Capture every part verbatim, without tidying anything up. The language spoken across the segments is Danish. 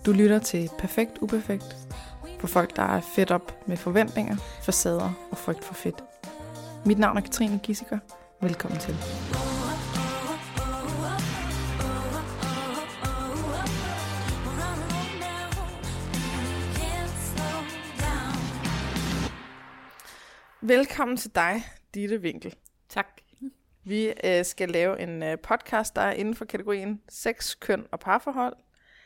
Du lytter til Perfekt Uperfekt for folk, der er fedt op med forventninger, facader og frygt for fedt. Mit navn er Katrine Gissiker. Velkommen til. Velkommen til dig, Ditte Winkel. Tak. Vi øh, skal lave en øh, podcast, der er inden for kategorien sex, køn og parforhold.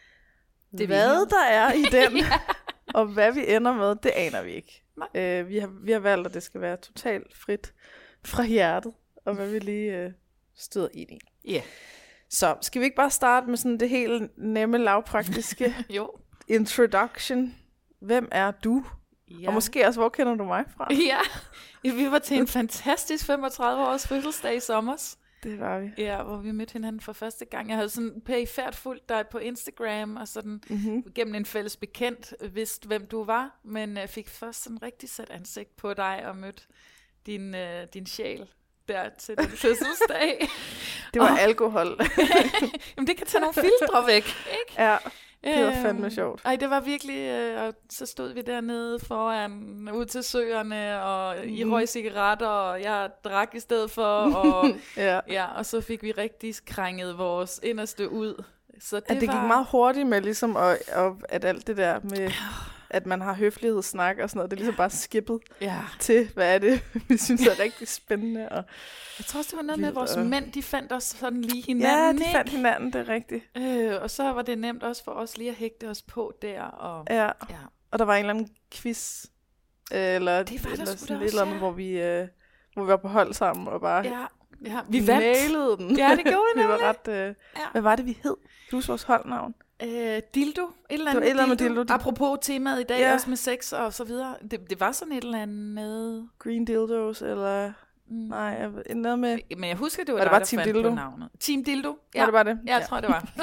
Det hvad der er i den, ja. Og hvad vi ender med, det aner vi ikke. Øh, vi, har, vi har valgt, at det skal være totalt frit fra hjertet, og hvad vi lige øh, støder ind i. Ja. Yeah. Så skal vi ikke bare starte med sådan det helt nemme, lavpraktiske jo. Introduction. Hvem er du? Ja. Og måske også, hvor kender du mig fra? Ja, vi var til en fantastisk femogtredive års fødselsdag i sommers. Det var vi. Ja, hvor vi mødte hinanden for første gang. Jeg havde sådan perifært fulgt dig på Instagram, og sådan mm-hmm. gennem en fælles bekendt vidste, hvem du var, men jeg fik først sådan rigtig sat ansigt på dig og mødte din, uh, din sjæl der til din fødselsdag. Det var og, alkohol. Jamen det kan tage nogle filtre væk, ikke? Ja. Det var fandme sjovt. Ej, det var virkelig, øh, og så stod vi dernede foran, ud til søerne, og mm. I røg cigaretter, og jeg drak i stedet for, og, ja. Ja, og så fik vi rigtig krænget vores inderste ud. Så det, at det var... gik meget hurtigt med ligesom, og, og at alt det der med, at man har høflighedssnak og sådan noget, det er ligesom bare skippet ja. Til, hvad er det, vi synes er rigtig spændende. Og jeg tror også, det var noget med, at vores og... mænd, de fandt os sådan lige hinanden. Ja, de ikke? fandt hinanden, det er rigtigt. Øh, og så var det nemt også for os lige at hægte os på der. Og, ja. ja, og der var en eller anden quiz, eller, det var eller der sådan også, et eller andet, ja. hvor, vi, øh, hvor vi var på hold sammen og bare ja. Ja, vi nailede den. Ja, det gjorde vi vi var ret, øh, ja. Hvad var det, vi hed? Du var vores holdnavn. Øh, dildo, et eller andet, det var et dildo. dildo. Apropos temaet i dag, ja. Også med sex og så videre. Det, det var sådan et eller andet med... Green dildos, eller... Mm. Nej, noget med... Men jeg husker, det var, var dig, det bare der Team fandt Dildo? På navnet. Team Dildo? Ja, var det bare det? Ja, jeg ja. tror, det var.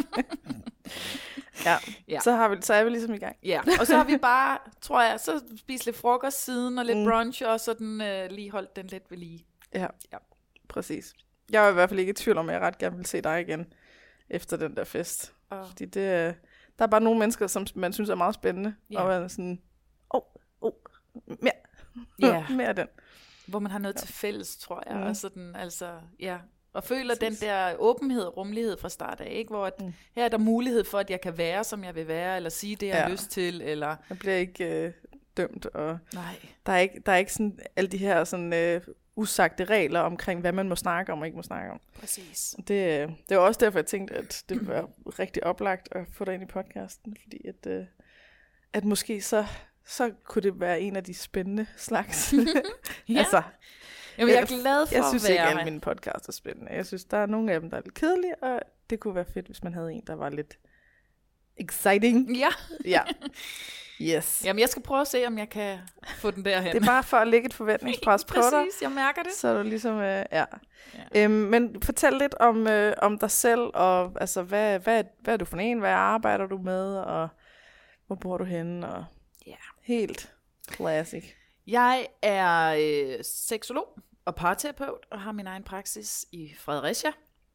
ja. ja, så, har vi, så er vi ligesom i gang. Ja, og så har vi bare, tror jeg, så spist lidt frokost siden, og lidt mm. brunch, og sådan øh, lige holdt den lidt ved lige. Ja, ja, præcis. Jeg var i hvert fald ikke i tvivl om, at jeg ret gerne vil se dig igen, efter den der fest. Oh. Fordi det, der er bare nogle mennesker, som man synes er meget spændende, yeah. og man er sådan, åh, oh, oh, mere, yeah. mere af den. Hvor man har noget ja. Til fælles, tror jeg, mm. og sådan, altså, ja, og føler præcis. Den der åbenhed og rummelighed fra start af, ikke? Hvor at, mm. her er der mulighed for, at jeg kan være, som jeg vil være, eller sige det, jeg ja. Har lyst til, eller... Jeg bliver ikke øh, dømt, og nej. Der er ikke, der er ikke sådan alle de her sådan... Øh, usagte regler omkring, hvad man må snakke om og ikke må snakke om. Præcis. Det, det var også derfor, jeg tænkte, at det var rigtig oplagt at få dig ind i podcasten, fordi at, at måske så, så kunne det være en af de spændende slags. ja. altså, Jamen, jeg er glad for jeg, jeg synes at ikke, være at alle mine podcasts er spændende. Jeg synes, der er nogle af dem, der er lidt kedelige, og det kunne være fedt, hvis man havde en, der var lidt exciting. Ja. ja. Yes. Jamen, jeg skal prøve at se, om jeg kan få den derhen. Det er bare for at lægge et forventningspres på dig. Præcis, jeg mærker det. Så er du ligesom, øh, ja. ja. Øhm, men fortæl lidt om, øh, om dig selv, og altså, hvad, hvad, hvad er du for en, hvad arbejder du med, og hvor bor du henne, og ja. Helt classic. Jeg er øh, seksolog og parterapeut, og har min egen praksis i Fredericia.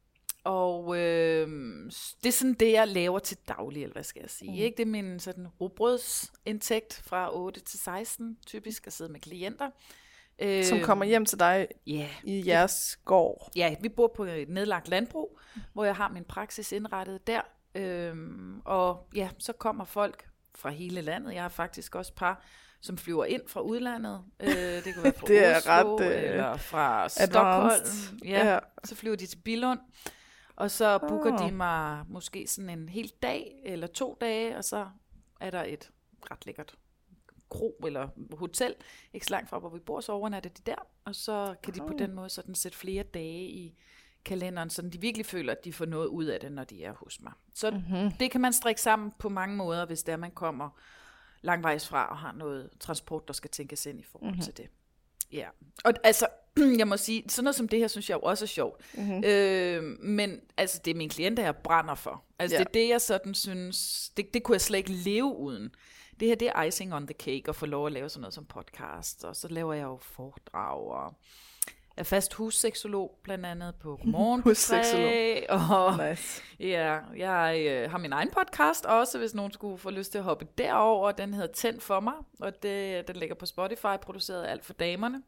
Og øh, det er sådan det, jeg laver til daglig, eller hvad skal jeg sige. Mm. Ikke? Det er min sådan rugbrødsindtægt fra otte til seksten, typisk at sidde med klienter. Som øh, kommer hjem til dig yeah. i jeres gård. Ja, vi bor på et nedlagt landbrug, mm. hvor jeg har min praksis indrettet der. Øh, og ja, så kommer folk fra hele landet. Jeg har faktisk også par, som flyver ind fra udlandet. Øh, det kan være fra det er Oslo, ret, øh, eller fra Stockholm. Ja, ja. Så flyver de til Billund. Og så booker oh. de mig måske sådan en hel dag eller to dage, og så er der et ret lækkert kro eller hotel, ikke så langt fra, hvor vi bor, så overnatter de der, og så kan de på den måde sådan sætte flere dage i kalenderen, så de virkelig føler, at de får noget ud af det, når de er hos mig. Så mm-hmm. det kan man strikke sammen på mange måder, hvis der man kommer langvejs fra og har noget transport, der skal tænkes ind i forhold mm-hmm. til det. Ja, og altså, jeg må sige, sådan noget som det her, synes jeg jo også er sjovt. Mm-hmm. Øh, men altså, det er mine klienter, jeg brænder for. Altså, ja. Det er det, jeg sådan synes, det, det kunne jeg slet ikke leve uden. Det her, det er icing on the cake, at få lov at lave sådan noget som podcast, og så laver jeg jo foredrag, og er fast husseksolog, blandt andet på Godmorgen P tre. Og nice. Ja, jeg øh, har min egen podcast også, hvis nogen skulle få lyst til at hoppe derover. Den hedder Tænd for mig, og det, den ligger på Spotify, produceret af Alt for damerne.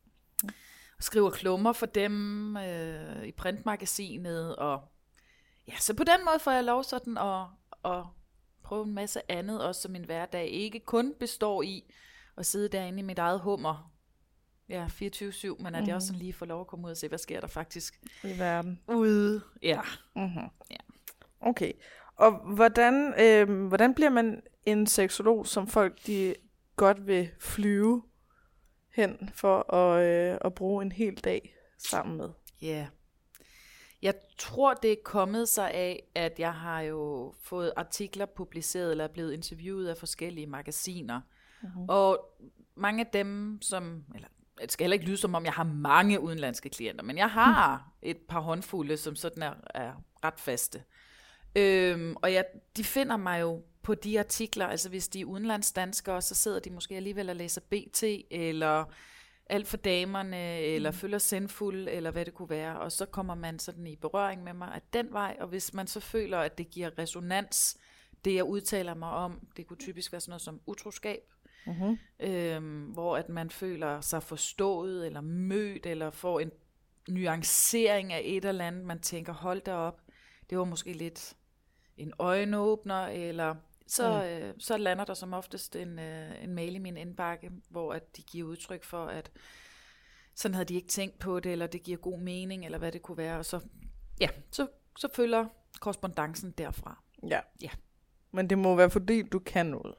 Og skriver klummer for dem øh, i printmagasinet, og ja, så på den måde får jeg lov sådan at, at prøve en masse andet, også så min hverdag ikke kun består i at sidde derinde i mit eget hummer, ja, fireogtyve syv, men at mm. jeg også sådan lige får lov at komme ud og se, hvad sker der faktisk i verden ude. Ja. Mm-hmm. Ja. Okay. Og hvordan, øh, hvordan bliver man en seksolog, som folk de godt vil flyve hen for at, øh, at bruge en hel dag sammen med? Ja. Yeah. Jeg tror, det er kommet sig af, at jeg har jo fået artikler publiceret, eller er blevet interviewet af forskellige magasiner. Mm-hmm. Og mange af dem, som, eller det skal heller ikke lyde som om, jeg har mange udenlandske klienter, men jeg har et par håndfulde, som sådan er, er ret faste. Øhm, og jeg, de finder mig jo på de artikler, altså hvis de er udenlandsdanskere, så sidder de måske alligevel og læser B T, eller Alt for damerne, eller mm. følger Sendfuld, eller hvad det kunne være, og så kommer man sådan i berøring med mig af den vej, og hvis man så føler, at det giver resonans, det jeg udtaler mig om, det kunne typisk være sådan noget som utroskab, mm-hmm. øhm, hvor at man føler sig forstået, eller mødt, eller får en nuancering af et eller andet, man tænker, hold da op, det var måske lidt en øjenåbner, eller så, mm. øh, så lander der som oftest en, øh, en mail i min indbakke, hvor at de giver udtryk for, at sådan havde de ikke tænkt på det, eller det giver god mening, eller hvad det kunne være, og så, ja, så, så følger korrespondancen derfra. Ja. Ja. Men det må være, fordi du kan noget.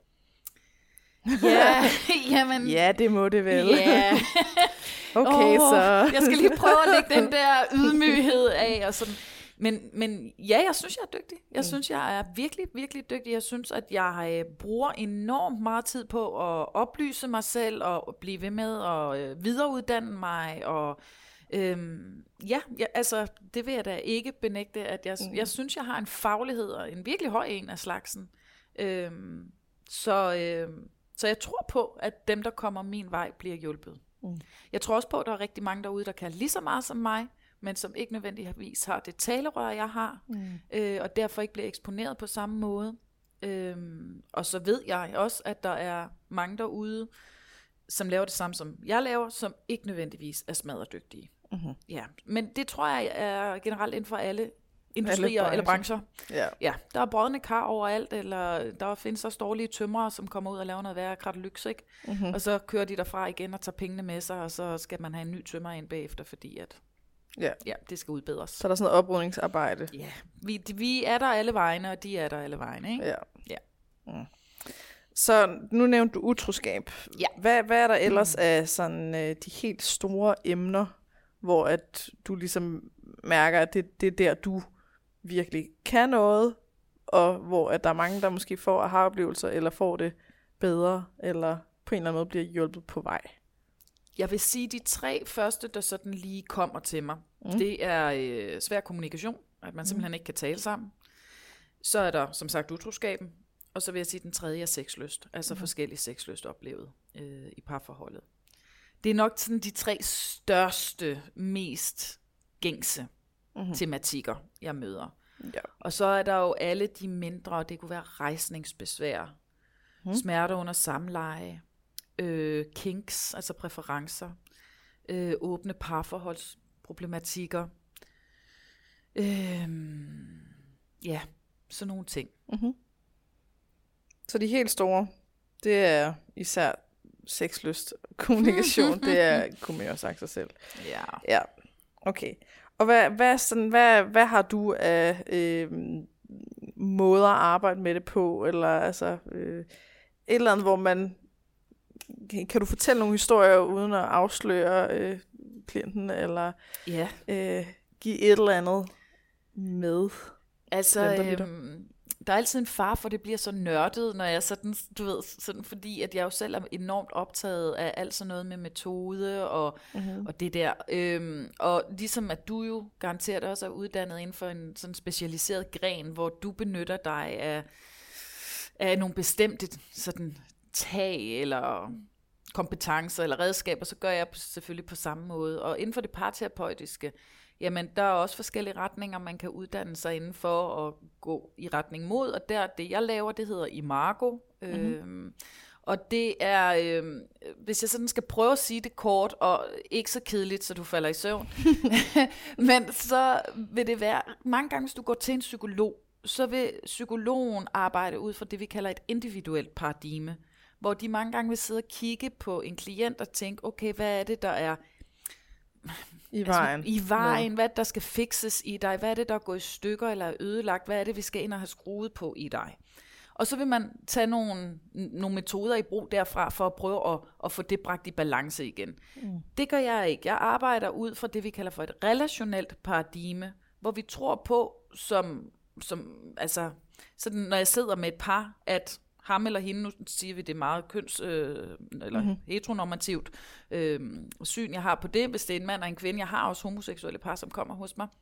Ja, jamen. Ja, det må det vel. Ja. Okay, oh, så. Jeg skal lige prøve at lægge den der ydmyghed af, og sådan. Men, men ja, jeg synes, jeg er dygtig. Jeg mm. synes, jeg er virkelig, virkelig dygtig. Jeg synes, at jeg bruger enormt meget tid på at oplyse mig selv, og blive ved med at videreuddanne mig. Og øhm, ja, jeg, altså, det vil jeg da ikke benægte, at jeg, mm. jeg synes, jeg har en faglighed, og en virkelig høj en af slagsen. Øhm, så, øhm, så jeg tror på, at dem, der kommer min vej, bliver hjulpet. Mm. Jeg tror også på, at der er rigtig mange derude, der kan lige så meget som mig, men som ikke nødvendigvis har det talerør, jeg har, mm. øh, og derfor ikke bliver eksponeret på samme måde. Øhm, og så ved jeg også, at der er mange derude, som laver det samme, som jeg laver, som ikke nødvendigvis er smadredygtige. Mm-hmm. Ja. Men det tror jeg er generelt inden for alle industrier alle eller brancher. Ja. Ja, der er brodne kar overalt, eller der findes også dårlige tømrere, som kommer ud og laver noget værre kratelyks, ikke? Mm-hmm. Og så kører de derfra igen og tager pengene med sig, og så skal man have en ny tømrer ind bagefter, fordi at ja. ja, det skal udbedres. Så er der sådan noget oprydningsarbejde. Ja, vi, de, vi er der alle vegne, og de er der alle vegne, ikke? Ja. Ja. Mm. Så nu nævnte du utroskab. Ja. Hvad, hvad er der ellers mm. af sådan øh, de helt store emner, hvor at du ligesom mærker, at det, det er der, du virkelig kan noget, og hvor at der er mange, der måske får aha-oplevelser, eller får det bedre, eller på en eller anden måde bliver hjulpet på vej? Jeg vil sige, de tre første, der sådan lige kommer til mig, mm. det er øh, svær kommunikation, at man simpelthen mm. ikke kan tale sammen. Så er der, som sagt, utroskaben, og så vil jeg sige, den tredje er sexlyst, altså mm. forskellige sexlyst oplevet øh, i parforholdet. Det er nok sådan de tre største, mest gængse mm-hmm. tematikker, jeg møder. Ja. Og så er der jo alle de mindre, det kunne være rejsningsbesvær, mm. smerter under samleje, øh, kinks, altså præferencer, øh, åbne parforholdsproblematikker, øh, ja, sådan nogle ting. Mm-hmm. Så de helt store, det er især sexlyst, kommunikation, det er, kunne man jo have sagt sig selv. Ja. Ja, okay. Og hvad, hvad, sådan, hvad, hvad har du af øh, måder at arbejde med det på, eller altså øh, et eller andet, hvor man, kan du fortælle nogle historier, uden at afsløre øh, klienten, eller ja. øh, give et eller andet med? Altså, øhm, der er altid en far for, det bliver så nørdet, når jeg sådan, du ved, sådan, fordi at jeg jo selv er enormt optaget af alt sådan noget med metode og, mm-hmm. og det der. Øhm, og ligesom at du jo garanteret også er uddannet inden for en sådan specialiseret gren, hvor du benytter dig af, af nogle bestemte sådan tag eller kompetencer eller redskaber, så gør jeg selvfølgelig på samme måde. Og inden for det parterapeutiske, jamen der er også forskellige retninger, man kan uddanne sig inden for at gå i retning mod, og der det jeg laver, det hedder Imago. Mm-hmm. Øhm, og det er, øh, hvis jeg sådan skal prøve at sige det kort, og ikke så kedeligt, så du falder i søvn, men så vil det være, mange gange hvis du går til en psykolog, så vil psykologen arbejde ud fra det, vi kalder et individuelt paradigme, hvor de mange gange vil sidde og kigge på en klient og tænke, okay, hvad er det, der er i vejen, altså, i vejen, hvad der skal fikses i dig, hvad er det, der er gået i stykker eller er ødelagt, hvad er det, vi skal ind og have skruet på i dig. Og så vil man tage nogle, nogle metoder i brug derfra, for at prøve at, at få det bragt i balance igen. Mm. Det gør jeg ikke. Jeg arbejder ud fra det, vi kalder for et relationelt paradigme, hvor vi tror på, som, som altså, sådan, når jeg sidder med et par, at ham eller hende, nu siger vi det meget køns, øh, eller mm-hmm. heteronormativt øh, syn, jeg har på det, hvis det er en mand og en kvinde. Jeg har også homoseksuelle par, som kommer hos mig.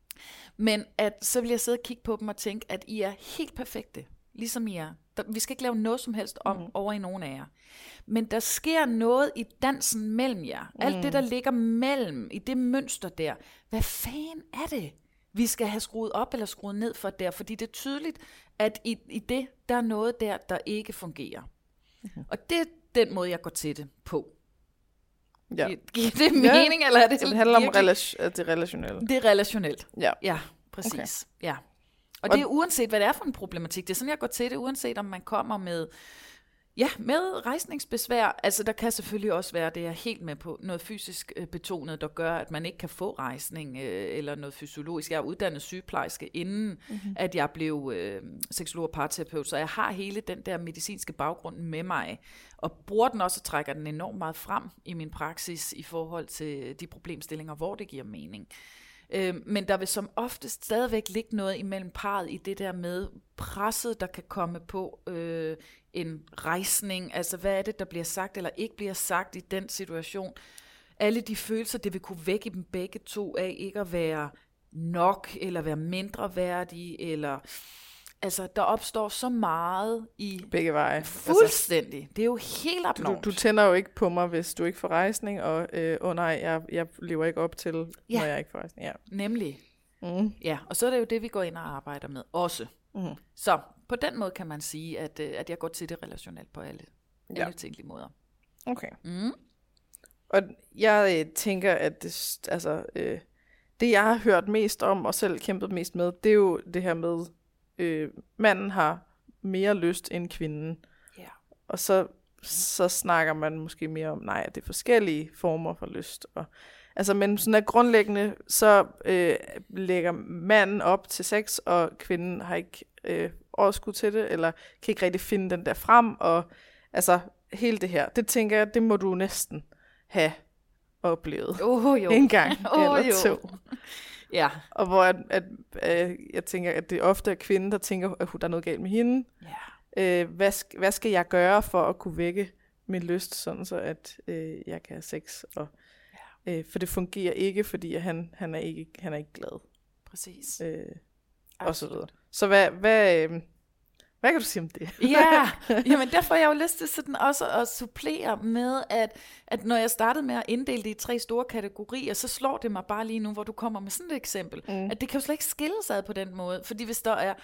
Men at, så vil jeg sidde og kigge på dem og tænke, at I er helt perfekte, ligesom I er. Der, vi skal ikke lave noget som helst om mm-hmm. over i nogen af jer. Men der sker noget i dansen mellem jer. Mm. Alt det, der ligger mellem, i det mønster der. Hvad fanden er det, vi skal have skruet op eller skruet ned for der? Fordi det er tydeligt, at i, i det, der er noget der, der ikke fungerer. Mm-hmm. Og det er den måde, jeg går til det på. Ja. Giver det mening, ja. Eller er det... Så det handler virkelig? om rela- det relationelle. Det er relationelt. Ja, ja præcis. Okay. Ja. Og, og det er uanset, hvad det er for en problematik. Det er sådan, jeg går til det, uanset om man kommer med... Ja, med rejsningsbesvær, altså der kan selvfølgelig også være, det er helt med på, noget fysisk øh, betonet, der gør, at man ikke kan få rejsning, øh, eller noget fysiologisk. Jeg er uddannet sygeplejerske, inden mm-hmm. at jeg blev øh, seksolog og parterapeut, så jeg har hele den der medicinske baggrund med mig, og bruger den også og trækker den enormt meget frem i min praksis, i forhold til de problemstillinger, hvor det giver mening. Øh, men der vil som oftest stadigvæk ligge noget imellem parret i det der med presset, der kan komme på øh, en rejsning. Altså hvad er det, der bliver sagt eller ikke bliver sagt i den situation. Alle de følelser, det vil kunne vække dem begge to af ikke at være nok, eller være mindre værdige, eller... Altså, der opstår så meget i... Begge veje. Fuldstændig. Altså, det er jo helt abnormt. Du, du tænder jo ikke på mig, hvis du ikke får rejsning, og øh, åh nej, jeg, jeg lever ikke op til, ja. når jeg ikke får rejsning. Ja. Nemlig. Mm. Ja, og så er det jo det, vi går ind og arbejder med også. Mm. Så på den måde kan man sige, at, at jeg går til det relationelt på alle, ja. alle tænkelige måder. Okay. Mm. Og jeg øh, tænker, at det, altså, øh, det, jeg har hørt mest om, og selv kæmpet mest med, det er jo det her med, Øh, manden har mere lyst end kvinden. Yeah. Og så, så snakker man måske mere om, nej, at det er forskellige former for lyst. Og, altså, men sådan er grundlæggende, så øh, lægger manden op til sex, og kvinden har ikke øh, overskud til det, eller kan ikke rigtig finde den der frem. Og altså, hele det her, det tænker jeg, det må du næsten have oplevet oh, jo. en gang oh, eller jo. to. Ja. Og hvor at, at, at, jeg tænker, at det ofte er kvinden, der tænker, at der er noget galt med hende. Ja. Øh, hvad, sk- hvad skal jeg gøre for at kunne vække min lyst, sådan så at øh, jeg kan have sex? Og, ja. øh, for det fungerer ikke, fordi han, han, er, ikke, han er ikke glad. Præcis. Øh, og så videre. Så hvad, hvad, øh, hvad kan du sige om det? Ja, jamen derfor har jeg jo lyst til sådan også at supplere med, at, at når jeg startede med at inddele det i tre store kategorier, så slår det mig bare lige nu, hvor du kommer med sådan et eksempel, mm. at det kan jo slet ikke skille sig ad på den måde, fordi hvis der er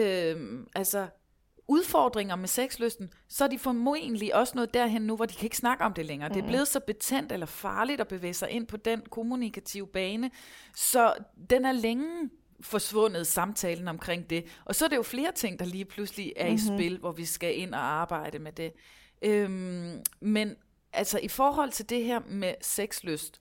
øh, altså udfordringer med sexlysten, så er de formodentlig også noget derhen nu, hvor de kan ikke snakke om det længere. Mm. Det er blevet så betændt eller farligt at bevæge sig ind på den kommunikative bane, så den er længe forsvundet samtalen omkring det. Og så er det jo flere ting, der lige pludselig er mm-hmm. i spil, hvor vi skal ind og arbejde med det. Øhm, men altså i forhold til det her med sexlyst,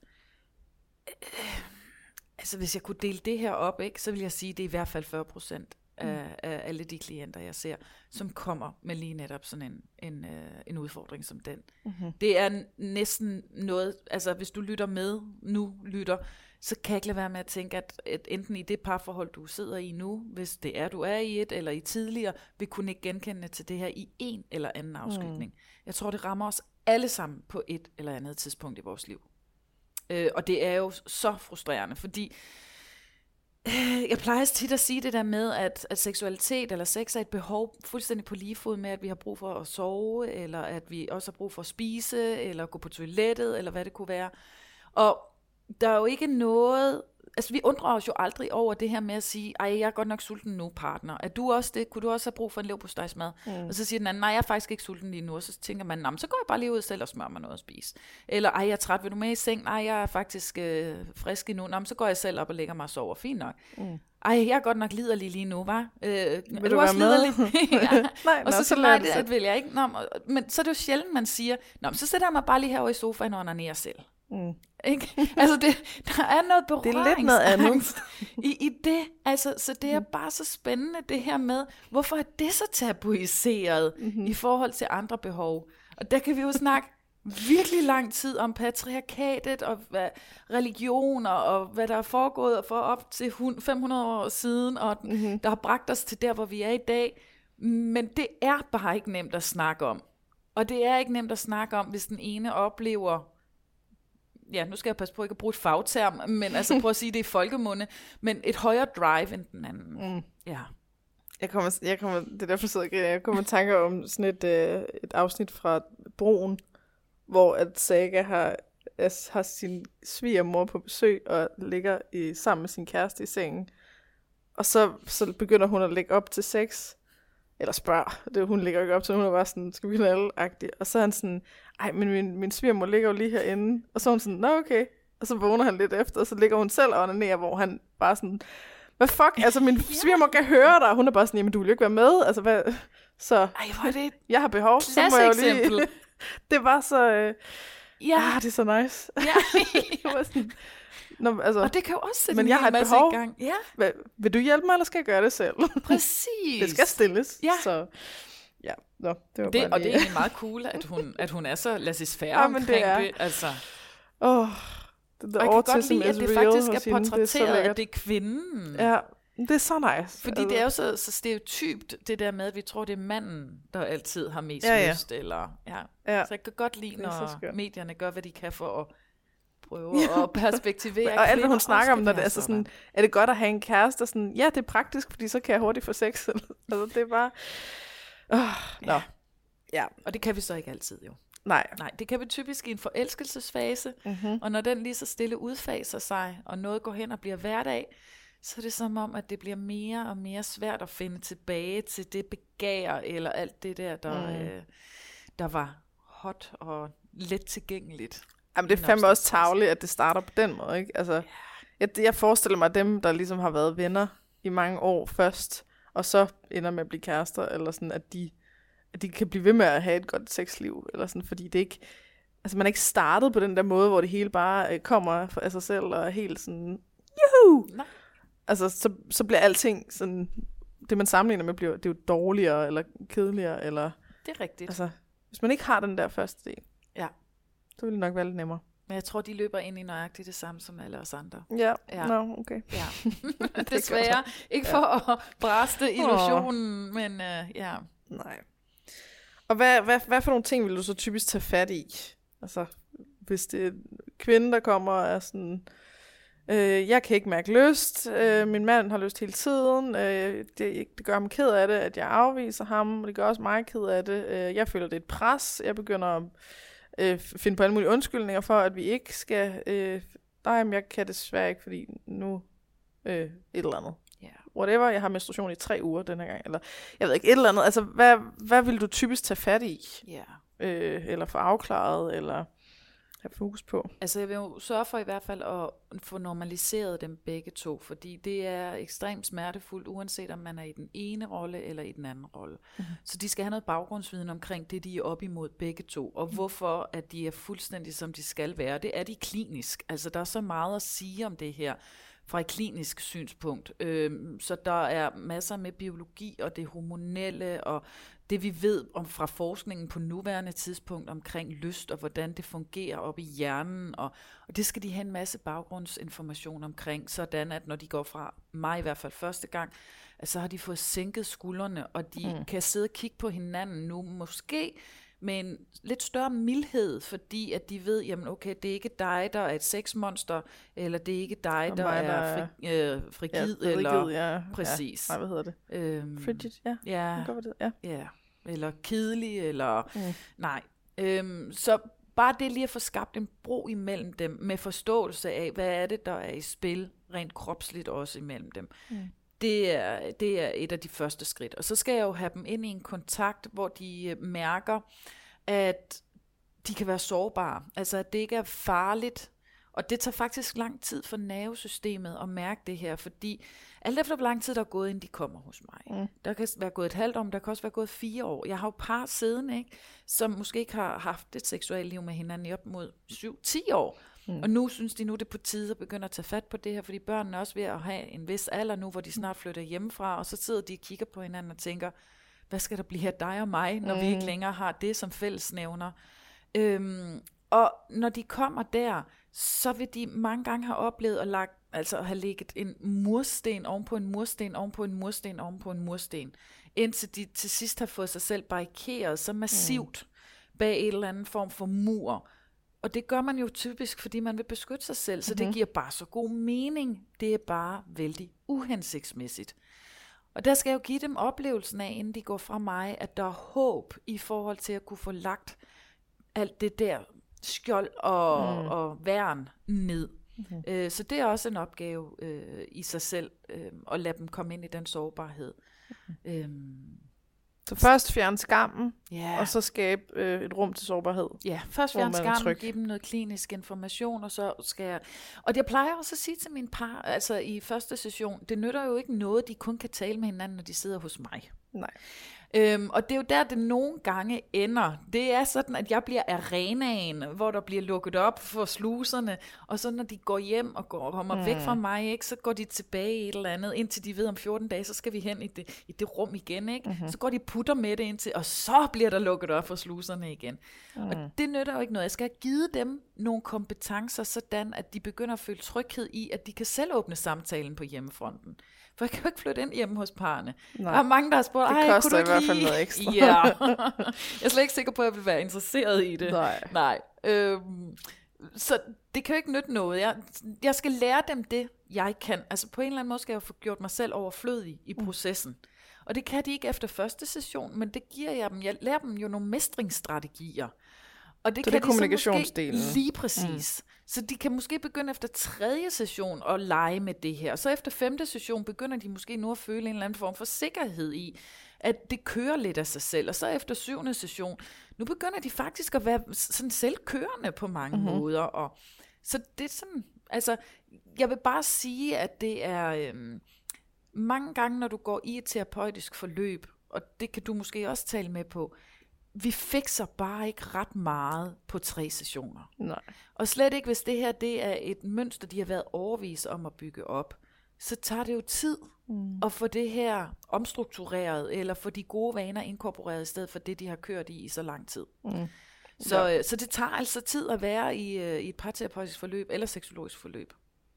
øh, altså hvis jeg kunne dele det her op, ikke, så vil jeg sige, at det er i hvert fald fyrre procent af, mm. af alle de klienter, jeg ser, som kommer med lige netop sådan en, en, øh, en udfordring som den. Mm-hmm. Det er næsten noget, altså hvis du lytter med, nu lytter, så kan jeg ikke lade være med at tænke, at, at enten i det parforhold, du sidder i nu, hvis det er, du er i et, eller i tidligere, vil kunne ikke genkende til det her i en eller anden afskygning. Mm. Jeg tror, det rammer os alle sammen på et eller andet tidspunkt i vores liv. Øh, og det er jo så frustrerende, fordi Jeg plejer tit at sige det der med, at, at seksualitet eller sex er et behov fuldstændig på lige fod med, at vi har brug for at sove, eller at vi også har brug for at spise, eller gå på toilettet, eller hvad det kunne være. Og der er jo ikke noget... Altså, vi undrer os jo aldrig over det her med at sige, ej, jeg er godt nok sulten nu, partner. Er du også det? Kunne du også have brug for en leverpostejsmad? Mm. Og så siger den anden, nej, jeg er faktisk ikke sulten lige nu. Og så tænker man, så går jeg bare lige ud selv og smører mig noget at spise. Eller, ej, jeg er træt, vil du med i seng? Nej, jeg er faktisk øh, frisk endnu. Nå, så går jeg selv op og lægger mig og sover. Fint nok. Mm. Ej, jeg er godt nok liderlig lige nu, hva'? Øh, er vil du, du også liderlig? ja. nej, og så, nå, så nej, det, det vil jeg ikke. Nå, men så er det jo sjældent, man siger, nå, så sætter jeg mig bare lige herovre i sofaen og onanerer selv. Mm. Ikke? Altså det, der er noget berøringsangst i, i det, altså, så det er bare så spændende det her med, hvorfor er det så tabuiseret mm-hmm. i forhold til andre behov, og der kan vi jo snakke virkelig lang tid om patriarkatet og hvad, religioner og hvad der er foregået for op til fem hundrede år siden, og mm-hmm. der har bragt os til der, hvor vi er i dag, men det er bare ikke nemt at snakke om, og det er ikke nemt at snakke om, hvis den ene oplever, ja, nu skal jeg passe på ikke at bruge et fagterm, men altså prøv at sige det i folkemunde, men et højere drive end den anden. Mm. Ja. Jeg kommer, jeg kommer, det er derfor sidder jeg, jeg kommer tanker om sådan et, øh, et afsnit fra Broen, hvor at Saga har, har sin svigermor på besøg og ligger i, sammen med sin kæreste i sengen. Og så, så begynder hun at lægge op til sex. Eller spørger. Det, hun ligger ikke op til, hun er bare sådan, skal vi knalde-agtig. Og så er han sådan, ej, men min, min svigermor ligger jo lige herinde. Og så er hun sådan, nå okay. Og så vågner han lidt efter, og så ligger hun selv og onanerer, hvor han bare sådan, hvad fuck, altså min ja. svigermor kan høre dig. Hun er bare sådan, jamen du vil jo ikke være med. Altså hvad, så ej, hvor er det jeg har behov, så må jeg jo lige. Det var så, øh, ja. ah, det er så nice. Ja. Det var sådan, Nå, altså, og det kan jo også sætte men en jeg hel masse behov. i gang. Ja. Vil, vil du hjælpe mig, eller skal jeg gøre det selv? Præcis. Det skal stilles. Ja. Så, ja. Nå, det var det, bare og det er egentlig meget cool, at hun, at hun er så laissez-faire ja, omkring det. Er. det altså. Oh, det der og jeg kan godt lide, at det faktisk er portrætteret, at det er kvinden. Ja, det er så nice. Fordi altså. det er jo så, så stereotypt, det der med, at vi tror, det er manden, der altid har mest ja, ja. lyst. Eller, ja. Ja. Så jeg kan godt lide, når medierne gør, hvad de kan for at prøve ja. at perspektivere. Og alt, hvad hun snakker om, når det er så sådan, er det godt at have en kæreste, og sådan, ja, det er praktisk, fordi så kan jeg hurtigt få sex. Altså, det er bare, oh, ja. Nå. Ja. Og det kan vi så ikke altid jo. Nej. Nej, det kan vi typisk i en forelskelsesfase, mm-hmm. og når den lige så stille udfaser sig, og noget går hen og bliver hverdag, så er det som om, at det bliver mere og mere svært at finde tilbage til det begær, eller alt det der, der, mm. øh, der var hot og let tilgængeligt. Jamen det er fandme også tarveligt, at det starter på den måde, ikke? Altså, jeg, jeg forestiller mig dem, der ligesom har været venner i mange år først, og så ender med at blive kærester, eller sådan, at de, at de kan blive ved med at have et godt sexliv, eller sådan, fordi det ikke, altså man er ikke startet på den der måde, hvor det hele bare øh, kommer af sig selv, og er helt sådan, juhu! Nej. Altså, så, så bliver alting sådan, det man sammenligner med, bliver, det er jo dårligere, eller kedeligere, eller... Det er rigtigt. Altså, hvis man ikke har den der første del, ja. så vil det nok være lidt nemmere. Men jeg tror, de løber ind i nøjagtigt det samme som alle os andre. Ja, ja. No, okay. Ja. Desværre. Ikke for ja. at bræste illusionen, oh. men uh, ja. Nej. Og hvad, hvad, hvad for nogle ting vil du så typisk tage fat i? Altså, hvis det er kvinde, der kommer og er sådan, øh, jeg kan ikke mærke lyst, øh, min mand har lyst hele tiden, øh, det, det gør ham ked af det, at jeg afviser ham, og det gør også mig ked af det. Øh, jeg føler, det er et pres. Jeg begynder at øh, finde på alle mulige undskyldninger for, at vi ikke skal, øh, nej, men jeg kan desværre ikke, fordi nu øh, et eller andet. Yeah. Whatever, jeg har menstruation i tre uger denne gang, eller jeg ved ikke, et eller andet. Altså, hvad, hvad vil du typisk tage fat i? Yeah. Øh, eller få afklaret, eller have fokus på? Altså, jeg vil jo sørge for i hvert fald at få normaliseret dem begge to, fordi det er ekstremt smertefuldt, uanset om man er i den ene rolle eller i den anden rolle. Mm-hmm. Så de skal have noget baggrundsviden omkring det, de er op imod begge to, og hvorfor at de er fuldstændig som de skal være. Det er de klinisk. Altså, der er så meget at sige om det her fra et klinisk synspunkt. Øhm, så der er masser med biologi og det hormonelle og det vi ved om fra forskningen på nuværende tidspunkt omkring lyst og hvordan det fungerer op i hjernen. Og, og det skal de have en masse baggrundsinformation omkring, sådan at når de går fra mig i hvert fald første gang, så har de fået sænket skuldrene, og de mm. kan sidde og kigge på hinanden nu, måske med en lidt større mildhed, fordi at de ved, jamen okay, det er ikke dig, der er et sexmonster, eller det er ikke dig, der, mig, der der er fri, øh, frigid, ja, eller frigid, ja. præcis. Ja. Nej, hvad hedder det? Øhm, Frigid, ja. Ja, det, ja. ja. Eller kedelig, eller mm. nej. Øhm, så bare det lige at få skabt en bro imellem dem, med forståelse af, hvad er det, der er i spil, rent kropsligt også imellem dem. Mm. Det er, det er et af de første skridt. Og så skal jeg jo have dem ind i en kontakt, hvor de mærker, at de kan være sårbare. Altså, at det ikke er farligt. Og det tager faktisk lang tid for nervesystemet at mærke det her, fordi alt efter hvor lang tid der er gået, inden de kommer hos mig. Mm. Der kan være gået et halvt år, men der kan også være gået fire år. Jeg har jo par siden, ikke, som måske ikke har haft et seksuelt liv med hinanden i op mod syv til ti år. Mm. Og nu synes de nu, det er på tide at begynde at tage fat på det her, fordi børnene er også ved at have en vis alder nu, hvor de snart flytter hjemmefra, og så sidder de og kigger på hinanden og tænker, hvad skal der blive af dig og mig, når mm. vi ikke længere har det som fællesnævner. Øhm, og når de kommer der, så vil de mange gange have oplevet at, lagt, altså at have lægget en mursten oven på en mursten, oven på en mursten, oven på en mursten, indtil de til sidst har fået sig selv barrikeret så massivt mm. bag en eller anden form for mur. Og det gør man jo typisk, fordi man vil beskytte sig selv, så mm-hmm. det giver bare så god mening. Det er bare vældig uhensigtsmæssigt. Og der skal jeg jo give dem oplevelsen af, inden de går fra mig, at der er håb i forhold til at kunne få lagt alt det der skjold og, mm. og værn ned. Mm-hmm. Øh, så det er også en opgave øh, i sig selv, øh, at lade dem komme ind i den sårbarhed. Mm-hmm. Øhm, så først fjerne skammen, yeah. og så skabe øh, et rum til sårbarhed. Ja, først fjerne skammen, give dem noget klinisk information, og så skal jeg... Og det plejer også at sige til mine par, altså i første session, det nytter jo ikke noget, de kun kan tale med hinanden, når de sidder hos mig. Nej. Øhm, og det er jo der, det nogle gange ender. Det er sådan, at jeg bliver arenaen, hvor der bliver lukket op for sluserne, og så når de går hjem og går, kommer mm. væk fra mig, ikke, så går de tilbage i et eller andet, indtil de ved om fjorten dage, så skal vi hen i det, i det rum igen. Ikke? Mm-hmm. Så går de putter med det indtil, og så bliver der lukket op for sluserne igen. Mm. Og det nytter jo ikke noget. Jeg skal have givet dem nogle kompetencer, sådan at de begynder at føle tryghed i, at de kan selv åbne samtalen på hjemmefronten. For jeg kan jo ikke flytte ind hjemme hos parrene. Nej. Der er mange, der har spurgt, det koster kunne du i hvert fald noget ekstra. Ja. Jeg er slet ikke sikker på, at jeg vil være interesseret i det. Nej. Nej. Øhm, så det kan jo ikke nytte noget. Jeg, jeg skal lære dem det, jeg kan. Altså på en eller anden måde skal jeg få gjort mig selv overflødig i processen. Mm. Og det kan de ikke efter første session, men det giver jeg dem. Jeg lærer dem jo nogle mestringsstrategier. Og det så kan det er de kommunikationsdelen. Så måske lige præcis. Mm. Så de kan måske begynde efter tredje session at lege med det her. Og så efter femte session begynder de måske nu at føle en eller anden form for sikkerhed i, at det kører lidt af sig selv. Og så efter syvende session, nu begynder de faktisk at være sådan selvkørende på mange mm-hmm. måder. Og så det er sådan, altså, jeg vil bare sige, at det er øhm, mange gange, når du går i et terapeutisk forløb, og det kan du måske også tale med på, vi fikser bare ikke ret meget på tre sessioner. Nej. Og slet ikke, hvis det her det er et mønster, de har været overvis om at bygge op, så tager det jo tid mm. at få det her omstruktureret, eller få de gode vaner inkorporeret, i stedet for det, de har kørt i i så lang tid. Mm. Så, ja. så det tager altså tid at være i, i et parterapeutisk forløb, eller seksologisk forløb.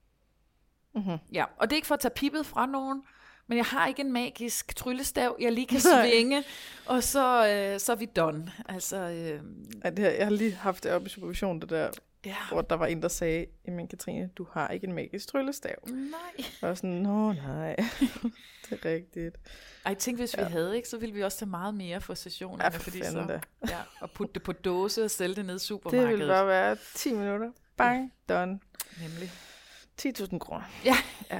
Mm-hmm. Ja, og det er ikke for at tage pippet fra nogen, men jeg har ikke en magisk tryllestav, jeg lige kan svinge, og så, øh, så er vi done. Altså, øh, ja, det her, jeg har lige haft det oppe i supervision, det der, ja. hvor der var en, der sagde, jamen Katrine, du har ikke en magisk tryllestav. Nej. Og jeg sådan, nå nej, det er rigtigt. Ej, tænk hvis vi ja. havde, ikke, så ville vi også tage meget mere for sessionerne. Ja, for fordi så, ja, og putte det på dåse og sælge det ned i supermarkedet. Det ville bare være ti minutter. Bang, done. Nemlig. ti tusind kroner. Ja. Ja.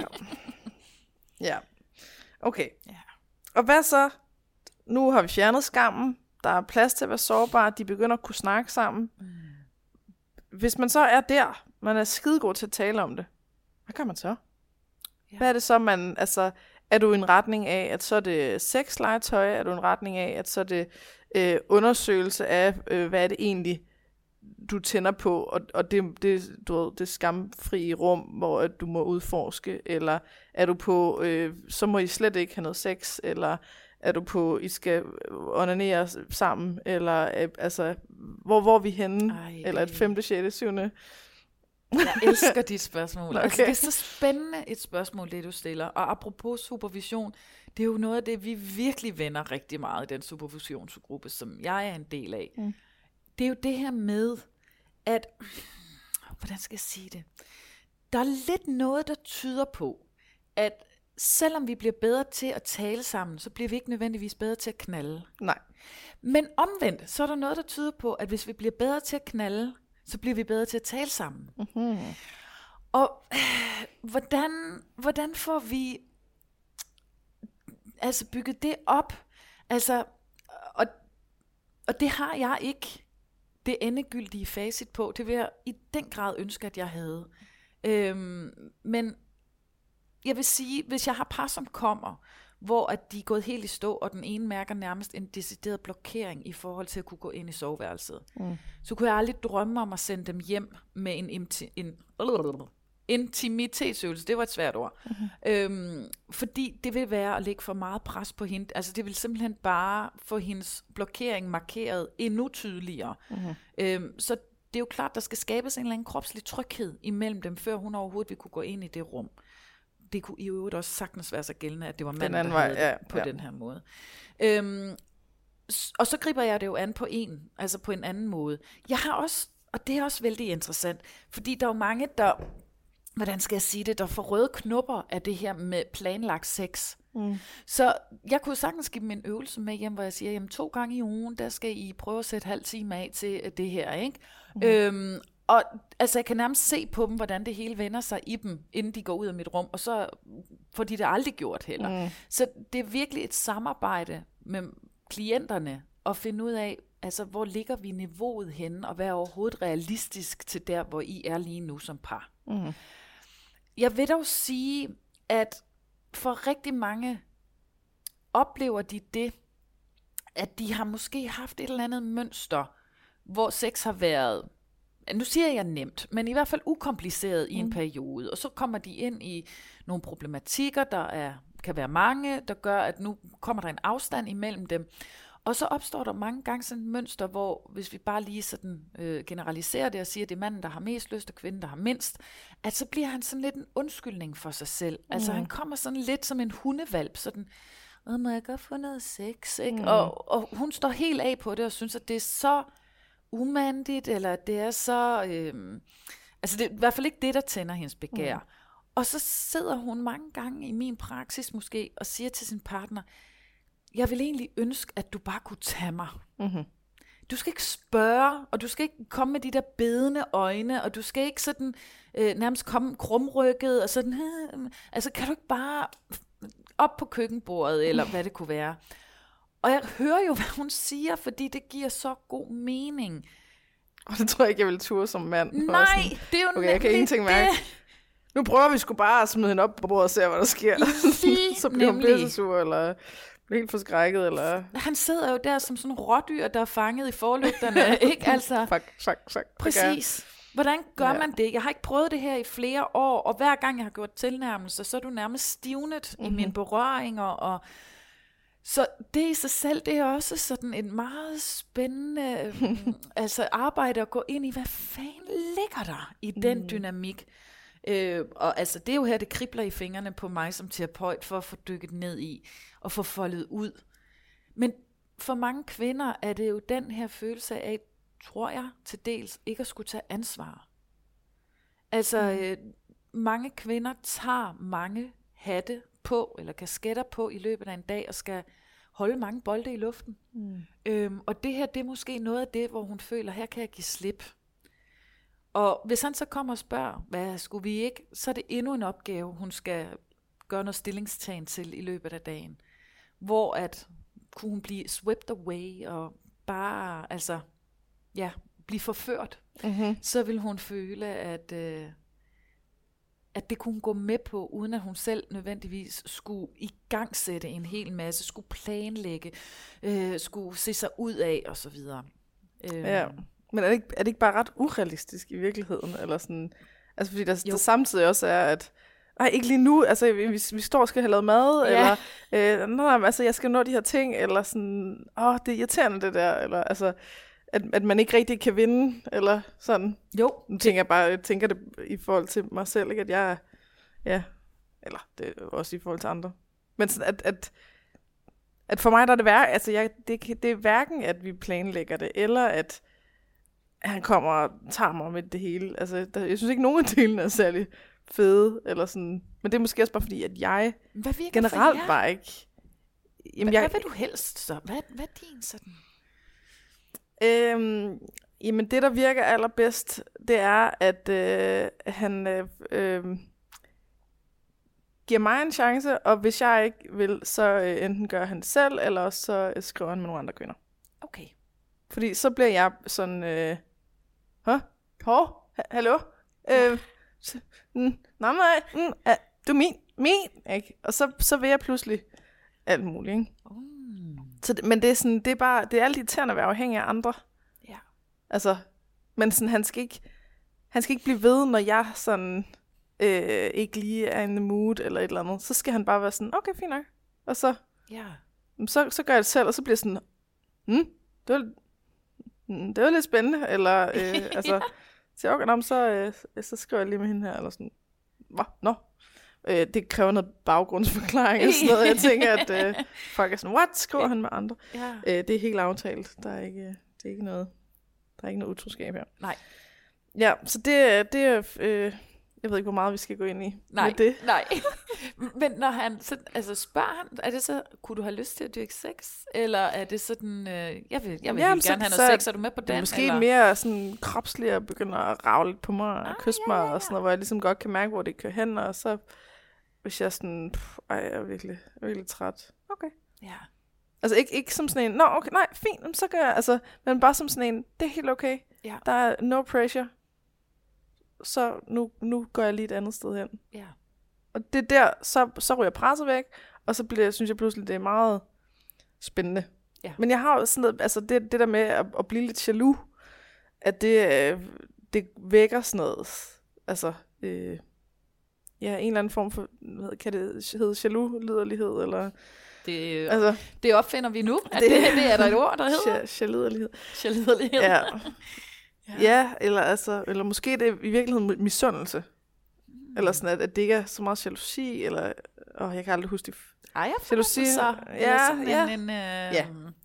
Ja. Okay. Ja. Og hvad så? Nu har vi fjernet skammen. Der er plads til at være sårbare. De begynder at kunne snakke sammen. Mm. Hvis man så er der, man er skidegod til at tale om det, hvad gør man så? Ja. Hvad er det så, man... Altså, er du i en retning af, at så er det sexlegetøj? Er du i en retning af, at så er det øh, undersøgelse af, øh, hvad er det egentlig, du tænder på, og, og det, det, du ved, det skamfri rum, hvor du må udforske, eller er du på, øh, så må I slet ikke have noget sex, eller er du på, I skal onanere sammen, eller øh, altså, hvor, hvor er vi henne, Ej, eller et femte, sjette, syvende? Jeg elsker dit spørgsmål. Okay. Altså, det er så spændende et spørgsmål, det du stiller, og apropos supervision, det er jo noget af det, vi virkelig vender rigtig meget i den superfusionsgruppe, som jeg er en del af. Mm. Det er jo det her med, at, hvordan skal jeg sige det? Der er lidt noget, der tyder på, at selvom vi bliver bedre til at tale sammen, så bliver vi ikke nødvendigvis bedre til at knalde. Nej. Men omvendt, så er der noget, der tyder på, at hvis vi bliver bedre til at knalde, så bliver vi bedre til at tale sammen. Mm-hmm. Og øh, hvordan, hvordan får vi altså bygget det op? Altså, og, og det har jeg ikke det endegyldige facit på. Det vil jeg i den grad ønske, at jeg havde. Øhm, men jeg vil sige, hvis jeg har par, som kommer, hvor at de er gået helt i stå, og den ene mærker nærmest en decideret blokering i forhold til at kunne gå ind i soveværelset, mm. så kunne jeg aldrig drømme om at sende dem hjem med en, imti- en intimitetsøvelse. Det var et svært ord. Mm-hmm. Øhm, fordi det vil være at lægge for meget pres på hende. Altså det vil simpelthen bare få hendes blokering markeret endnu tydeligere. Mm-hmm. Øhm, så det er jo klart, der skal skabes en eller anden kropslig tryghed imellem dem, før hun overhovedet vil kunne gå ind i det rum. Det kunne i øvrigt også sagtens være så gældende, at det var manden, der havde ja, på ja. den her måde. Øhm, og så griber jeg det jo an på en, altså på en anden måde. Jeg har også, og det er også vældig interessant, fordi der er jo mange, der, hvordan skal jeg sige det, der får røde knopper af det her med planlagt sex. Mm. Så jeg kunne sagtens give dem en øvelse med hjem, hvor jeg siger, jamen to gange i ugen, der skal I prøve at sætte halv time af til det her, ikke? Mm. Øhm, Og altså, jeg kan nærmest se på dem, hvordan det hele vender sig i dem, inden de går ud af mit rum, og så får de det aldrig gjort heller. Mm. Så det er virkelig et samarbejde med klienterne, at finde ud af, altså, hvor ligger vi niveauet henne, og hvad er overhovedet realistisk til der, hvor I er lige nu som par. Mm. Jeg vil dog sige, at for rigtig mange oplever de det, at de har måske haft et eller andet mønster, hvor sex har været, nu siger jeg nemt, men i hvert fald ukompliceret i en mm. periode. Og så kommer de ind i nogle problematikker, der er, kan være mange, der gør, at nu kommer der en afstand imellem dem. Og så opstår der mange gange sådan et mønster, hvor hvis vi bare lige sådan øh, generaliserer det og siger, at det er manden, der har mest lyst, og kvinden, der har mindst, at så bliver han sådan lidt en undskyldning for sig selv. Mm. Altså han kommer sådan lidt som en hundevalp, sådan, åh, må jeg godt få noget sex, ikke? Mm. Og, og hun står helt af på det og synes, at det er så umandigt, eller det er så, øh, altså det er i hvert fald ikke det, der tænder hendes begær. Mm. Og så sidder hun mange gange i min praksis måske, og siger til sin partner, jeg vil egentlig ønske, at du bare kunne tage mig. Mm-hmm. Du skal ikke spørge, og du skal ikke komme med de der bedende øjne, og du skal ikke sådan øh, nærmest komme krumrykket, og sådan, øh, altså kan du ikke bare op på køkkenbordet, eller hvad det kunne være. Og jeg hører jo, hvad hun siger, fordi det giver så god mening. Og det tror jeg ikke, jeg vil ture som mand. Nej, sådan, det er jo okay, jeg kan ingenting mærke. Nu prøver vi sgu bare at smide hende op på bordet og se, hvad der sker. Så bliver hun pissesur, eller bliver helt forskrækket, eller... Han sidder jo der som sådan en rådyr, der er fanget i forlygterne, ikke? Altså, fuck, fuck, fuck. Præcis. Hvordan gør ja. man det? Jeg har ikke prøvet det her i flere år, og hver gang jeg har gjort tilnærmelser, så er du nærmest stivnet mm-hmm. i mine berøringer, og... Så det i sig selv, det er også sådan en meget spændende altså arbejde at gå ind i, hvad fanden ligger der i den mm. dynamik. Øh, og altså det er jo her, det kribler i fingrene på mig som terapeut, for at få dykket ned i, og få foldet ud. Men for mange kvinder er det jo den her følelse af, tror jeg, til dels ikke at skulle tage ansvar. Altså mm. øh, mange kvinder tager mange hatte på, eller kasketter på i løbet af en dag, og skal holde mange bolde i luften. Mm. Øhm, og det her, det er måske noget af det, hvor hun føler, her kan jeg give slip. Og hvis han så kommer og spørger, hvad skulle vi ikke, så er det endnu en opgave, hun skal gøre noget stillingstagen til i løbet af dagen. Hvor at kunne hun blive swept away, og bare, altså, ja, blive forført. Mm-hmm. Så vil hun føle, at... Øh, at det kunne gå med på, uden at hun selv nødvendigvis skulle igangsætte en hel masse, skulle planlægge, øh, skulle se sig ud af, og så videre. Øh. Ja, men er det, ikke, er det ikke bare ret urealistisk i virkeligheden? Eller sådan, altså fordi der, der samtidig også er, at nej, ikke lige nu, altså vi, vi står og skal have lavet mad, ja. eller øh, nej, altså jeg skal nå de her ting, eller sådan, åh, det er irriterende det der, eller altså... At, at man ikke rigtig kan vinde, eller sådan. Jo. Nu tænker jeg bare, jeg tænker det i forhold til mig selv, ikke? At jeg, ja, eller det er også i forhold til andre. Men sådan, at, at, at for mig der er det værk, altså jeg, det, det er hverken, at vi planlægger det, eller at han kommer og tager mig med det hele. Altså, der, jeg synes ikke, nogen af delene er særlig fede, eller sådan. Men det er måske også bare fordi, at jeg generelt bare ikke... Jamen, hvad, jeg, hvad vil du helst så? Hvad, hvad er din sådan? Øhm, jamen, det der virker allerbedst, det er, at øh, han øh, øh, giver mig en chance, og hvis jeg ikke vil, så øh, enten gør han det selv, eller også så øh, skriver han med nogle andre kvinder. Okay. Fordi så bliver jeg sådan, øh, Hå? Hå? Hallo? Ja. Øh, mm, nej, nej, mm, er, du er min, min, ikke? Og så, så vil jeg pludselig alt muligt, ikke? Mm. Så det, men det er sådan, det er bare, det er alt irriterende at være afhængig af andre. Ja. Altså, men sådan, han skal ikke, han skal ikke blive ved, når jeg sådan, øh, ikke lige er in the mood, eller et eller andet. Så skal han bare være sådan, okay, fint nok. Og så, ja. så, så gør jeg det selv, og så bliver sådan, hmm, det var, mm, det var lidt spændende, eller, øh, ja. altså, så okay, nå, så, øh, så skriver jeg lige med hende her, eller sådan, hvad, nå. Øh, det kræver noget baggrundsforklaring og sådan noget. Jeg tænker, at øh, folk er sådan, what, skriver han med andre? Ja. Øh, det er helt aftalt. Der er ikke, det er ikke noget, der er ikke noget utroskab her. Nej. Ja, så det, det er, øh, jeg ved ikke, hvor meget vi skal gå ind i nej, med det. Nej, men når han, så, altså spørger han, er det så, kunne du have lyst til at dyrke sex? Eller er det sådan, øh, jeg vil, jeg vil Jamen, gerne så, have noget sex, er du med på den? Måske eller? mere sådan kropslig og begynder at rave lidt på mig og ah, kysse ja, mig ja, ja. Og sådan noget, hvor jeg ligesom godt kan mærke, hvor det kører hen, og så hvis jeg sådan, pff, ej, jeg er virkelig, jeg er virkelig træt. Okay. Ja. Altså ikke, ikke som sådan en, nå okay, nej, fint, så gør jeg, altså, men bare som sådan en, det er helt okay. Ja. Der er no pressure. Så nu, nu går jeg lige et andet sted hen. Ja. Og det der, så, så ryger presset væk, og så bliver, synes jeg pludselig, det er meget spændende. Ja. Men jeg har jo sådan noget, altså det, det der med at, at blive lidt jaloux, at det, det vækker sådan noget, altså, øh, ja, en eller anden form for, hvad kan det hedde, jaloux-liderlighed, eller... Det, altså, det opfinder vi nu. Det, det, det er der et ord, der hedder. Jaloux-liderlighed. Jaloux-liderlighed. Ja. ja. Ja, eller, altså, eller måske det er i virkeligheden misundelse. Mm. Eller sådan, at, at det ikke er så meget jalousi, eller... Åh, jeg kan aldrig huske det. Ej, jeg jalousi. Så. Ja, sådan ja. En, en, øh... ja.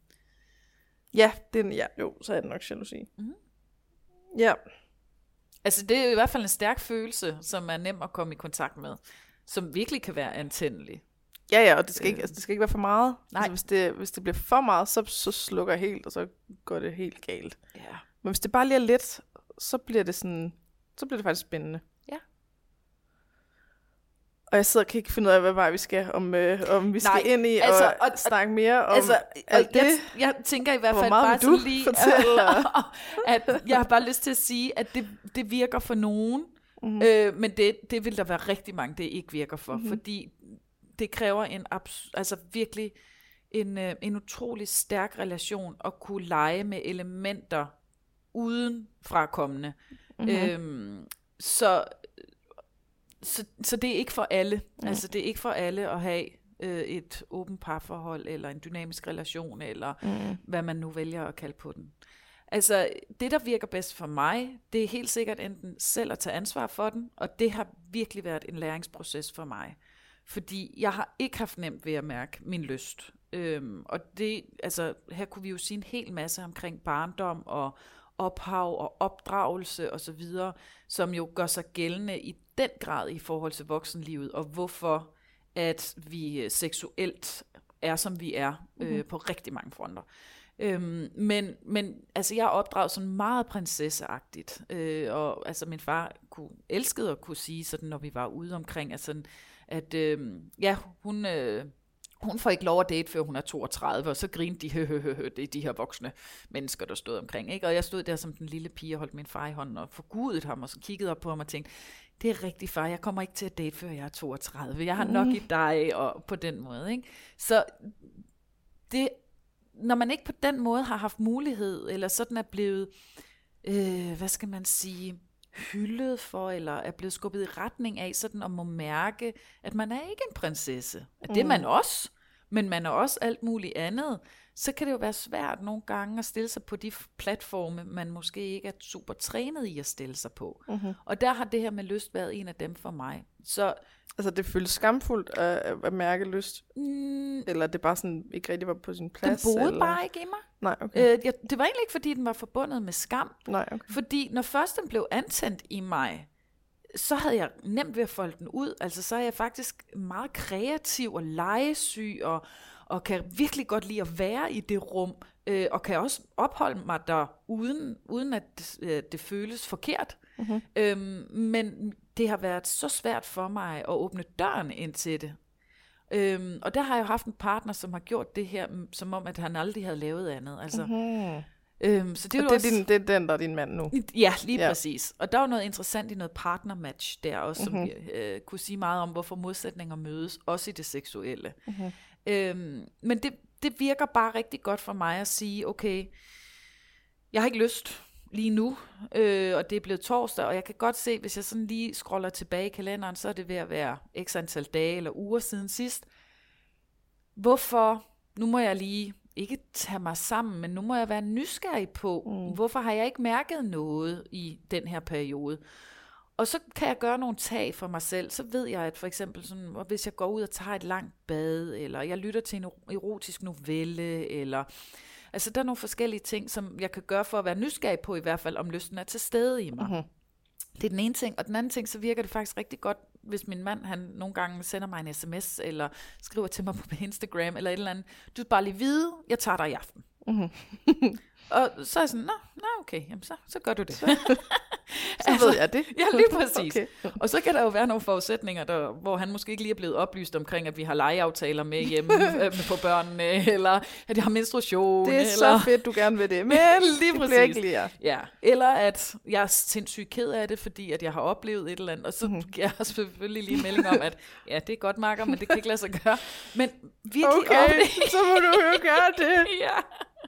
Ja, det er en, ja, jo, så er det nok jalousi. Mm. Ja. Altså, det er i hvert fald en stærk følelse, som er nem at komme i kontakt med, som virkelig kan være antændelig. Ja, ja, og det skal, ikke, altså, det skal ikke være for meget. Nej. Altså, hvis, det, hvis det bliver for meget, så, så slukker jeg helt, og så går det helt galt. Ja. Men hvis det bare lige er lidt, så bliver det sådan, så bliver det faktisk spændende. Ja. Og jeg sidder og kan ikke finde ud af, hvad vej vi skal, om, øh, om vi skal Nej, ind i altså, og, og snakke mere om altså, alt det. Jeg, jeg tænker i hvert fald bare sådan lige, fortælle, at jeg har bare lyst til at sige, at det, det virker for nogen, mm-hmm. øh, men det, det vil der være rigtig mange, det ikke virker for, mm-hmm. fordi det kræver en abs- altså virkelig en, øh, en utrolig stærk relation at kunne lege med elementer uden frakommende. Mm-hmm. Øhm, så, så, så det er ikke for alle. Mm. Altså det er ikke for alle at have øh, et åbent parforhold, eller en dynamisk relation, eller mm. hvad man nu vælger at kalde på den. Altså det, der virker bedst for mig, det er helt sikkert enten selv at tage ansvar for den, og det har virkelig været en læringsproces for mig. Fordi jeg har ikke haft nemt ved at mærke min lyst. Øhm, og det, altså, her kunne vi jo sige en hel masse omkring barndom og ophav og opdragelse og så videre, som jo gør sig gældende i den grad i forhold til voksenlivet, og hvorfor at vi seksuelt er, som vi er, øh, mm-hmm. på rigtig mange fronter. Øhm, men, men altså jeg er opdraget sådan meget prinsesseagtigt, øh, og altså min far kunne elskede at kunne sige sådan, når vi var ude omkring, altså at øh, ja, hun, øh, hun får ikke lov at date, før hun er toogtredive, og så grinte de, hø, hø, hø, hø, det er de her voksne mennesker, der stod omkring, ikke? Og jeg stod der som den lille pige og holdt min far i hånden og forgudede ham, og så kiggede op på ham og tænkte, det er rigtigt, far, jeg kommer ikke til at date, før jeg er toogtredive, jeg har nok i dig, og på den måde, ikke? Så det, når man ikke på den måde har haft mulighed, eller sådan er blevet, øh, hvad skal man sige, hyldet for, eller er blevet skubbet i retning af, sådan at må mærke, at man er ikke en prinsesse. At det er man også, men man er også alt muligt andet, så kan det jo være svært nogle gange at stille sig på de platforme, man måske ikke er super trænet i at stille sig på. Mm-hmm. Og der har det her med lyst været en af dem for mig. Så, altså det føles skamfuldt at, at mærke lyst? Mm, eller det bare sådan ikke rigtig var på sin plads? Den boede eller? bare ikke i mig. Nej, okay. øh, jeg, det var egentlig ikke, fordi den var forbundet med skam. Nej, okay. Fordi når først den blev antændt i mig, så havde jeg nemt ved at folde den ud. Altså så er jeg faktisk meget kreativ og legesyg, og, og kan virkelig godt lide at være i det rum, øh, og kan også opholde mig der, uden, uden at øh, det føles forkert. Mm-hmm. Øhm, men det har været så svært for mig at åbne døren ind til det. Øhm, og der har jeg jo haft en partner, som har gjort det her, som om, at han aldrig havde lavet andet. Altså, mm-hmm. øhm, så det er, det, er også, din, det er den, der er din mand nu? Ja, lige ja. præcis. Og der var noget interessant i noget partnermatch der også, som mm-hmm. vi øh, kunne sige meget om, hvorfor modsætninger mødes, også i det seksuelle. Mm-hmm. Øhm, men det, det virker bare rigtig godt for mig at sige, okay, jeg har ikke lyst lige nu, øh, og det er blevet torsdag, og jeg kan godt se, hvis jeg sådan lige scroller tilbage i kalenderen, så er det ved at være x antal dage eller uger siden sidst. Hvorfor? Nu må jeg lige ikke tage mig sammen, men nu må jeg være nysgerrig på, mm. hvorfor har jeg ikke mærket noget i den her periode? Og så kan jeg gøre nogle tag for mig selv. Så ved jeg, at for eksempel, sådan, hvis jeg går ud og tager et langt bad, eller jeg lytter til en erotisk novelle, eller altså der er nogle forskellige ting, som jeg kan gøre for at være nysgerrig på, i hvert fald om lysten er til stede i mig. Mm-hmm. Det er den ene ting. Og den anden ting, så virker det faktisk rigtig godt, hvis min mand, han nogle gange sender mig en sms, eller skriver til mig på Instagram, eller et eller andet. Du skal bare lige vide, jeg tager dig i aften. Mm-hmm. Og så er jeg sådan, nå, nå okay, jamen så, så gør du det. Så, så altså, ved jeg det. Ja, lige præcis. Okay. Og så kan der jo være nogle forudsætninger, der, hvor han måske ikke lige er blevet oplyst omkring, at vi har legeaftaler med hjemme på børnene, eller at jeg har menstruation. Det er eller... så fedt, du gerne vil det, men lige det bliver ikke lige. Ja. Eller at jeg er sindssygt ked af det, fordi at jeg har oplevet et eller andet, og så mm-hmm. giver jeg selvfølgelig lige melding om, at ja, det er godt, Marker, men det kan ikke lade sig gøre. Men virkelig okay, ofte... så må du jo gøre det. Ja.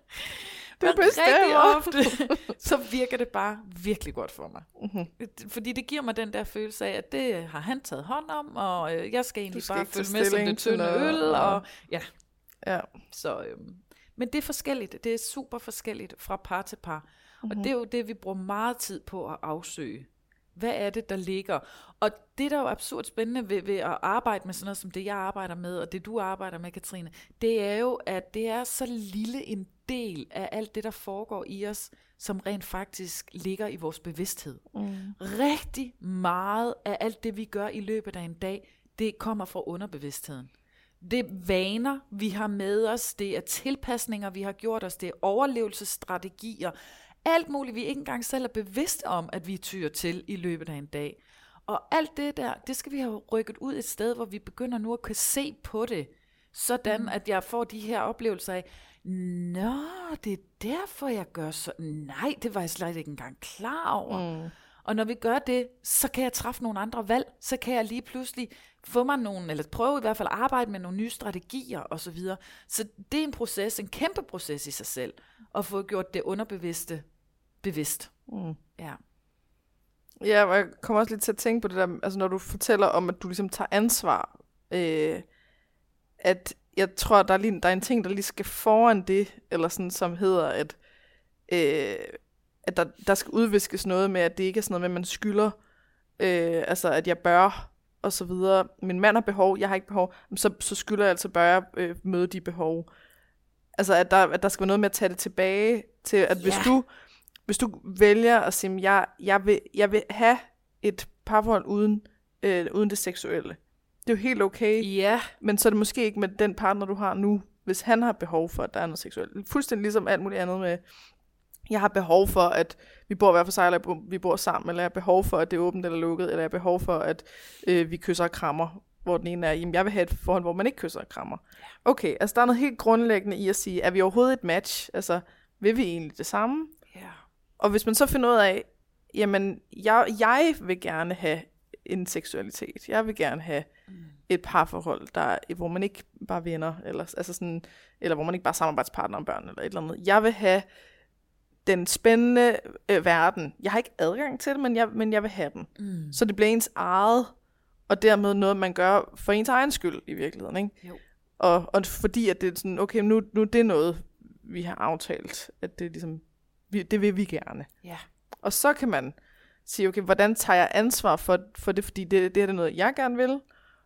Det bestemmer. Ofte, så virker det bare virkelig godt for mig. Mm-hmm. Fordi det giver mig den der følelse af, at det har han taget hånd om, og øh, jeg skal egentlig skal bare følge med som det tynde øl. Og, ja. Ja. Så, øhm, men det er forskelligt. Det er super forskelligt fra par til par. Mm-hmm. Og det er jo det, vi bruger meget tid på at afsøge. Hvad er det, der ligger? Og det, der er jo absurd spændende ved, ved at arbejde med sådan noget, som det, jeg arbejder med, og det, du arbejder med, Katrine, det er jo, at det er så lille en del af alt det, der foregår i os, som rent faktisk ligger i vores bevidsthed. Mm. Rigtig meget af alt det, vi gør i løbet af en dag, det kommer fra underbevidstheden. Det er vaner, vi har med os, det er tilpasninger, vi har gjort os, det er overlevelsesstrategier, alt muligt, vi ikke engang selv er bevidste om, at vi tyrer til i løbet af en dag. Og alt det der, det skal vi have rykket ud et sted, hvor vi begynder nu at kunne se på det, sådan mm. at jeg får de her oplevelser af, nå, det er derfor, jeg gør så. Nej, det var jeg slet ikke engang klar over. Mm. Og når vi gør det, så kan jeg træffe nogle andre valg. Så kan jeg lige pludselig få mig nogle, eller prøve i hvert fald at arbejde med nogle nye strategier osv. Så, så det er en proces, en kæmpe proces i sig selv, at få gjort det underbevidste bevidst. Mm. Ja. Ja, og jeg kommer også lidt til at tænke på det der, altså når du fortæller om, at du ligesom tager ansvar, øh, at jeg tror, der er, lige, der er en ting, der lige skal foran det, eller sådan, som hedder, at, øh, at der, der skal udviskes noget med, at det ikke er sådan noget med, at man skylder, øh, altså at jeg bør, og så videre. Min mand har behov, jeg har ikke behov, så, så skylder jeg altså, bør jeg øh, møde de behov. Altså at der, at der skal være noget med at tage det tilbage til, at hvis yeah. du hvis du vælger at sige, jeg, jeg, vil, jeg vil have et parforhold uden, øh, uden det seksuelle, det er jo helt okay, yeah. men så er det måske ikke med den partner, du har nu, hvis han har behov for, at der er noget seksuelt. Fuldstændig ligesom alt muligt andet med, jeg har behov for, at vi bor hver for sig, eller vi bor sammen, eller jeg har behov for, at det er åbent eller lukket, eller jeg har behov for, at øh, vi kysser og krammer, hvor den ene er, jamen jeg vil have et forhold, hvor man ikke kysser og krammer. Okay, altså der er noget helt grundlæggende i at sige, er vi overhovedet et match? Altså, vil vi egentlig det samme? Ja. Yeah. Og hvis man så finder ud af, jamen, jeg, jeg vil gerne have en seksualitet. Jeg vil gerne have mm. et parforhold, der, hvor man ikke bare venner, eller, altså sådan, eller hvor man ikke bare samarbejdspartner om børn, eller et eller andet. Jeg vil have den spændende øh, verden. Jeg har ikke adgang til det, men jeg, men jeg vil have den. Mm. Så det bliver ens eget, og dermed noget, man gør for ens egen skyld i virkeligheden. Ikke? Jo. Og, og fordi at det er sådan, okay, nu, nu det er noget, vi har aftalt, at det er ligesom, vi, det vil vi gerne. Ja. Og så kan man sige, okay, hvordan tager jeg ansvar for, for det, fordi det, det er det noget, jeg gerne vil.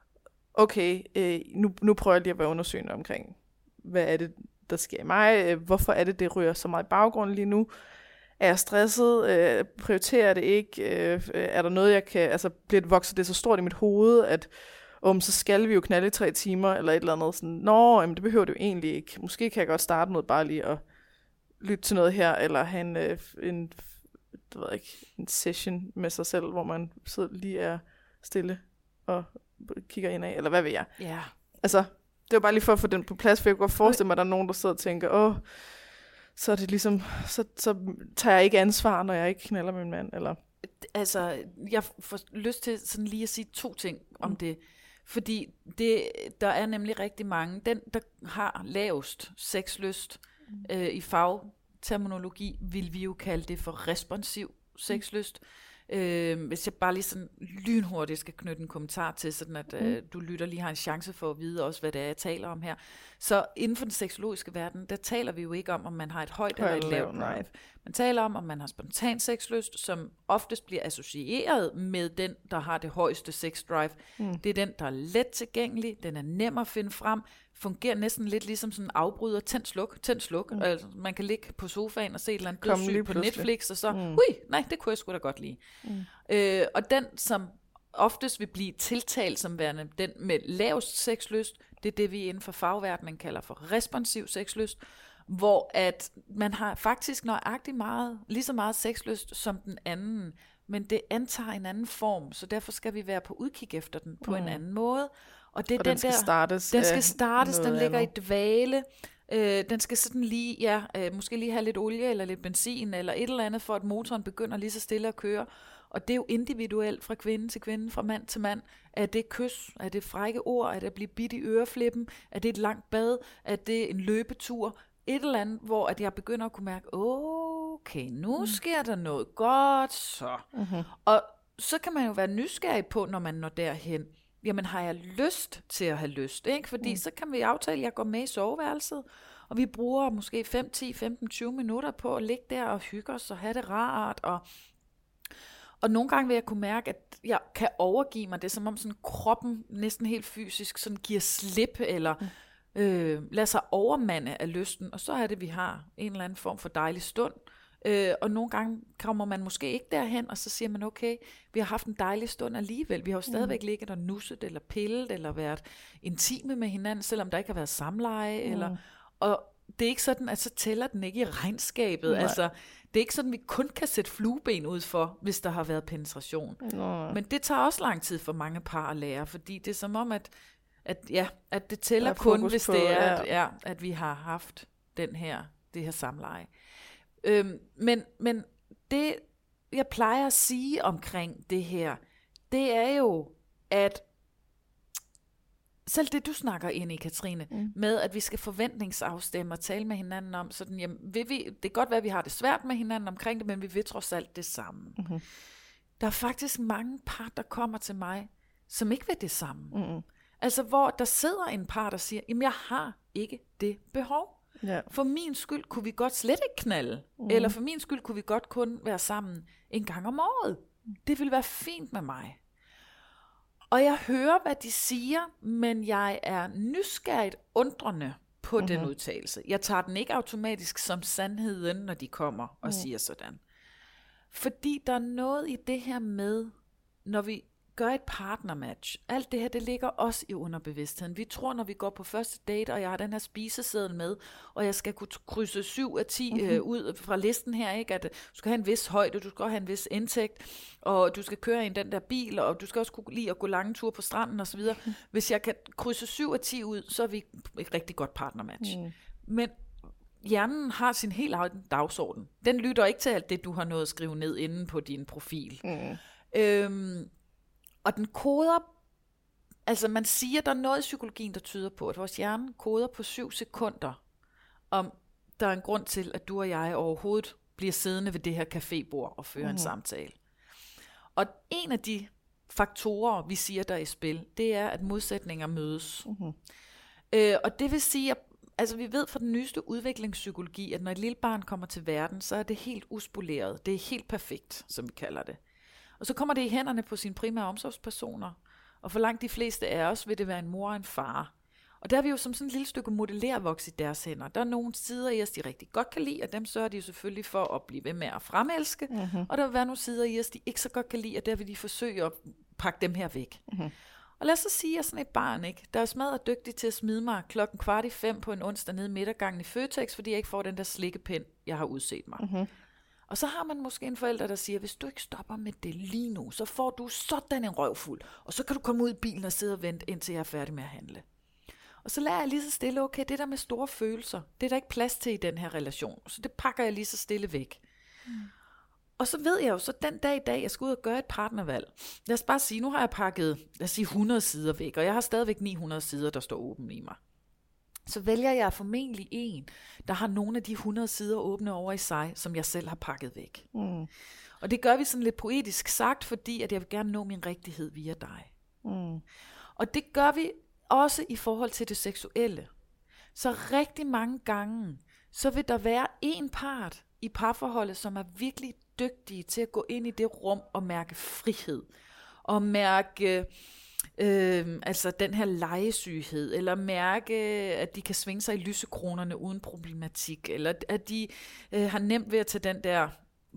Okay, øh, nu, nu prøver jeg lige at være undersøgende omkring, hvad er det, der sker i mig? Hvorfor er det, det rører så meget i baggrunden lige nu? Er jeg stresset? Øh, prioriterer jeg det ikke? Øh, er der noget, jeg kan... Altså, bliver det vokset det så stort i mit hoved, at om så skal vi jo knalde i tre timer, eller et eller andet sådan, nå, jamen, det behøver det jo egentlig ikke. Måske kan jeg godt starte med bare lige at lytte til noget her, eller have en, øh, en, det ved jeg ikke, en session med sig selv, hvor man sidder lige er stille og kigger ind af, eller hvad ved jeg. Ja. Altså, det var bare lige for at få den på plads, for jeg kunne godt forestille mig, at der er nogen, der sidder og tænker, åh, så er det ligesom, så, så tager jeg ikke ansvar, når jeg ikke knalder med min mand, eller... Altså, jeg får lyst til sådan lige at sige to ting om mm. det. Fordi det, der er nemlig rigtig mange, den der har lavest sexlyst mm. øh, i fagterminologi, vil vi jo kalde det for responsiv sexlyst. Mm. Øh, hvis jeg bare lige sådan lynhurtigt skal knytte en kommentar til, sådan at mm. øh, du lytter lige har en chance for at vide også, hvad det er, jeg taler om her. Så inden for den seksologiske verden, der taler vi jo ikke om, om man har et højt eller et lavt drive. Man taler om, om man har spontan sexlyst, som oftest bliver associeret med den, der har det højeste sexdrive. Mm. Det er den, der er let tilgængelig, den er nem at finde frem, fungerer næsten lidt ligesom sådan en afbryder, tænd sluk, tænd sluk. Mm. Altså, man kan ligge på sofaen og se et eller andet dødssyg på Netflix, og så, mm. hui, nej, det kunne jeg sgu da godt lide. Mm. Øh, og den, som oftest vil blive tiltalt som værende den med lavest sexlyst, det er det, vi inden for fagverdenen kalder for responsiv sexlyst, hvor at man har faktisk nøjagtigt meget, lige så meget sexlyst som den anden, men det antager en anden form, så derfor skal vi være på udkig efter den på mm. en anden måde. Og, det er og den, den skal der, startes. Den skal startes, den ligger andet. i dvale. Øh, den skal sådan lige, ja, øh, måske lige have lidt olie eller lidt benzin eller et eller andet, for at motoren begynder lige så stille at køre. Og det er jo individuelt fra kvinde til kvinde, fra mand til mand. Er det kys? Er det frække ord? Er det at blive bidt i øreflippen? Er det et langt bad? Er det en løbetur? Et eller andet, hvor at jeg begynder at kunne mærke, okay, nu mm. sker der noget godt, så. Mm-hmm. Og så kan man jo være nysgerrig på, når man når derhen. Jamen har jeg lyst til at have lyst, ikke? Fordi mm. så kan vi aftale, at jeg går med i soveværelset, og vi bruger måske fem, ti, femten, tyve minutter på at ligge der og hygge os og have det rart. Og, og nogle gange vil jeg kunne mærke, at jeg kan overgive mig det, som om sådan kroppen næsten helt fysisk sådan giver slip, eller mm. øh, lader sig overmande af lysten. Og så er det, vi har en eller anden form for dejlig stund. Øh, og nogle gange kommer man måske ikke derhen, og så siger man, okay, vi har haft en dejlig stund alligevel. Vi har jo stadigvæk mm. ligget og nusset, eller pillet, eller været intime med hinanden, selvom der ikke har været samleje. Mm. Eller, og det er ikke sådan, at så tæller den ikke i regnskabet. Altså, det er ikke sådan, at vi kun kan sætte flueben ud for, hvis der har været penetration. Mm. Men det tager også lang tid for mange par at lære, fordi det er som om, at, at, ja, at det tæller kun, hvis på, det er, ja. At, ja, at vi har haft den her, det her samleje. Øhm, men, men det, jeg plejer at sige omkring det her, det er jo, at selv det, du snakker ind i, Katrine, mm. med, at vi skal forventningsafstemme og tale med hinanden om, sådan, jamen, vil vi, det kan godt være, at vi har det svært med hinanden omkring det, men vi vil trods alt det samme. Mm-hmm. Der er faktisk mange par, der kommer til mig, som ikke vil det samme. Mm-hmm. Altså, hvor der sidder en par, der siger, jamen, jeg har ikke det behov. Ja. For min skyld kunne vi godt slet ikke knalde, mm. eller for min skyld kunne vi godt kun være sammen en gang om året. Det ville være fint med mig. Og jeg hører, hvad de siger, men jeg er nysgerrigt undrende på mm-hmm. den udtalelse. Jeg tager den ikke automatisk som sandheden, når de kommer og mm. siger sådan. Fordi der er noget i det her med, når vi gør et partnermatch. Alt det her, det ligger også i underbevidstheden. Vi tror, når vi går på første date, og jeg har den her spiseseddel med, og jeg skal kunne krydse syv af ti mm-hmm. øh, ud fra listen her, ikke? At du skal have en vis højde, du skal have en vis indtægt, og du skal køre i den der bil, og du skal også kunne lide at gå lange ture på stranden osv. Mm. Hvis jeg kan krydse syv af ti ud, så er vi et rigtig godt partnermatch. Mm. Men hjernen har sin helt egen dagsorden. Den lytter ikke til alt det, du har nået at skrive ned inde på din profil. Mm. Øhm, Og den koder, altså man siger, der er noget i psykologien, der tyder på, at vores hjerne koder på syv sekunder, om der er en grund til, at du og jeg overhovedet bliver siddende ved det her cafébord og fører mm. en samtale. Og en af de faktorer, vi siger, der er i spil, det er, at modsætninger mødes. Mm. Øh, og det vil sige, at altså, vi ved fra den nyeste udviklingspsykologi, at når et lille barn kommer til verden, så er det helt uspoleret. Det er helt perfekt, som vi kalder det. Og så kommer det i hænderne på sine primære omsorgspersoner. Og for langt de fleste af os vil det være en mor og en far. Og der er vi jo som sådan et lille stykke modellervoks i deres hænder. Der er nogle sider i os, de rigtig godt kan lide, og dem sørger de jo selvfølgelig for at blive ved med at fremelske. Mm-hmm. Og der vil være nogle sider i os, de ikke så godt kan lide, og der vil de forsøge at pakke dem her væk. Mm-hmm. Og lad os så sige, at sådan et barn, ikke, der er smadret dygtig til at smide mig klokken kvart i fem på en onsdag nede i midtergangen i Føtex, fordi jeg ikke får den der slikkepind, jeg har udset mig. Mm-hmm. Og så har man måske en forælder, der siger, hvis du ikke stopper med det lige nu, så får du sådan en røvfuld, og så kan du komme ud i bilen og sidde og vente, indtil jeg er færdig med at handle. Og så lærer jeg lige så stille, okay, det der med store følelser, det er der ikke plads til i den her relation, så det pakker jeg lige så stille væk. Mm. Og så ved jeg jo, så den dag i dag, jeg skal ud og gøre et partnervalg. Lad os bare sige, nu har jeg pakket, lad os sige hundrede sider væk, og jeg har stadigvæk ni hundrede sider, der står åbne i mig. Så vælger jeg formentlig en, der har nogle af de hundrede sider åbne over i sig, som jeg selv har pakket væk. Mm. Og det gør vi sådan lidt poetisk sagt, fordi at jeg vil gerne nå min rigtighed via dig. Mm. Og det gør vi også i forhold til det seksuelle. Så rigtig mange gange, så vil der være en part i parforholdet, som er virkelig dygtige til at gå ind i det rum og mærke frihed. Og mærke øh, altså den her legesyghed, eller mærke, at de kan svinge sig i lysekronerne uden problematik, eller at de øh, har nemt ved at tage den der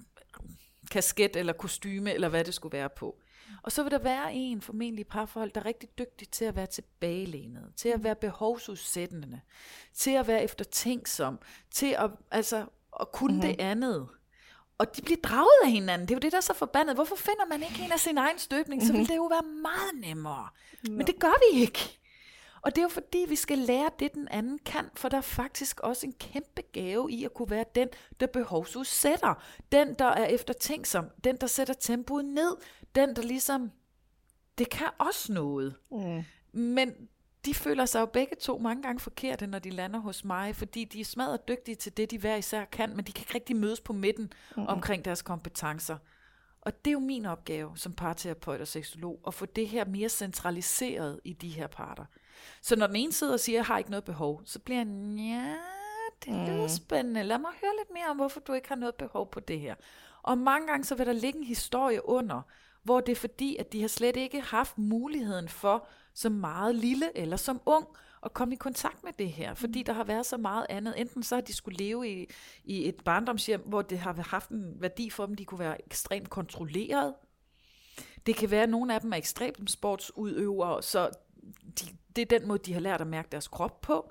kasket eller kostyme, eller hvad det skulle være på. Og så vil der være en formentlig parforhold, der er rigtig dygtig til at være tilbagelænet, til at være behovsudsættende, til at være eftertænksom, til at, altså, at kunne mm-hmm. det andet. Og de bliver draget af hinanden. Det er jo det, der er så forbandet. Hvorfor finder man ikke en af sin egen støbning? Mm-hmm. Så vil det jo være meget nemmere. No. Men det gør vi ikke. Og det er jo fordi, vi skal lære det, den anden kan, for der er faktisk også en kæmpe gave i at kunne være den, der behovsudsætter. Den, der er eftertænksom. Den, der sætter tempoet ned. Den, der ligesom, det kan også noget. Mm. Men de føler sig jo begge to mange gange forkerte, når de lander hos mig, fordi de er smadret dygtige til det, de hver især kan, men de kan ikke rigtig mødes på midten mm. omkring deres kompetencer. Og det er jo min opgave som parterapeut og seksolog, at få det her mere centraliseret i de her parter. Så når den ene sidder og siger, jeg har ikke noget behov, så bliver jeg, ja, det lyder mm. spændende. Lad mig høre lidt mere om, hvorfor du ikke har noget behov på det her. Og mange gange så vil der ligge en historie under, hvor det er fordi, at de har slet ikke haft muligheden for, som meget lille eller som ung, at komme i kontakt med det her. Fordi der har været så meget andet. Enten så har de skulle leve i, i et barndomshjem, hvor det har haft en værdi for dem, de kunne være ekstremt kontrolleret. Det kan være, at nogle af dem er ekstremt sportsudøvere, så de, det er den måde, de har lært at mærke deres krop på.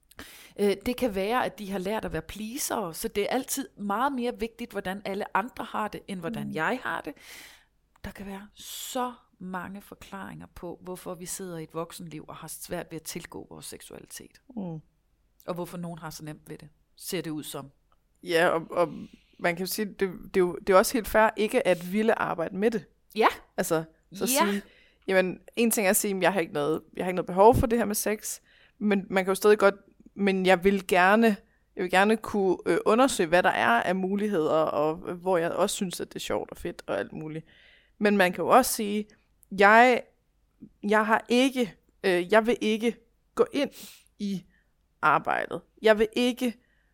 Det kan være, at de har lært at være pleasere, så det er altid meget mere vigtigt, hvordan alle andre har det, end hvordan mm. jeg har det. Der kan være så mange forklaringer på, hvorfor vi sidder i et voksenliv og har svært ved at tilgå vores seksualitet. Mm. Og hvorfor nogen har så nemt ved det, ser det ud som. Ja, og, og man kan jo sige, det, det, er jo, det er også helt fair ikke at ville arbejde med det. Ja. Altså, så ja. sige, jamen, en ting er at sige, at jeg har ikke noget, jeg har ikke noget behov for det her med sex, men man kan jo stadig godt, men jeg vil gerne, jeg vil gerne kunne øh, undersøge, hvad der er af muligheder, og øh, hvor jeg også synes, at det er sjovt og fedt og alt muligt. Men man kan jo også sige, jeg, jeg har ikke, øh, jeg vil ikke gå ind i arbejdet. Jeg vil ikke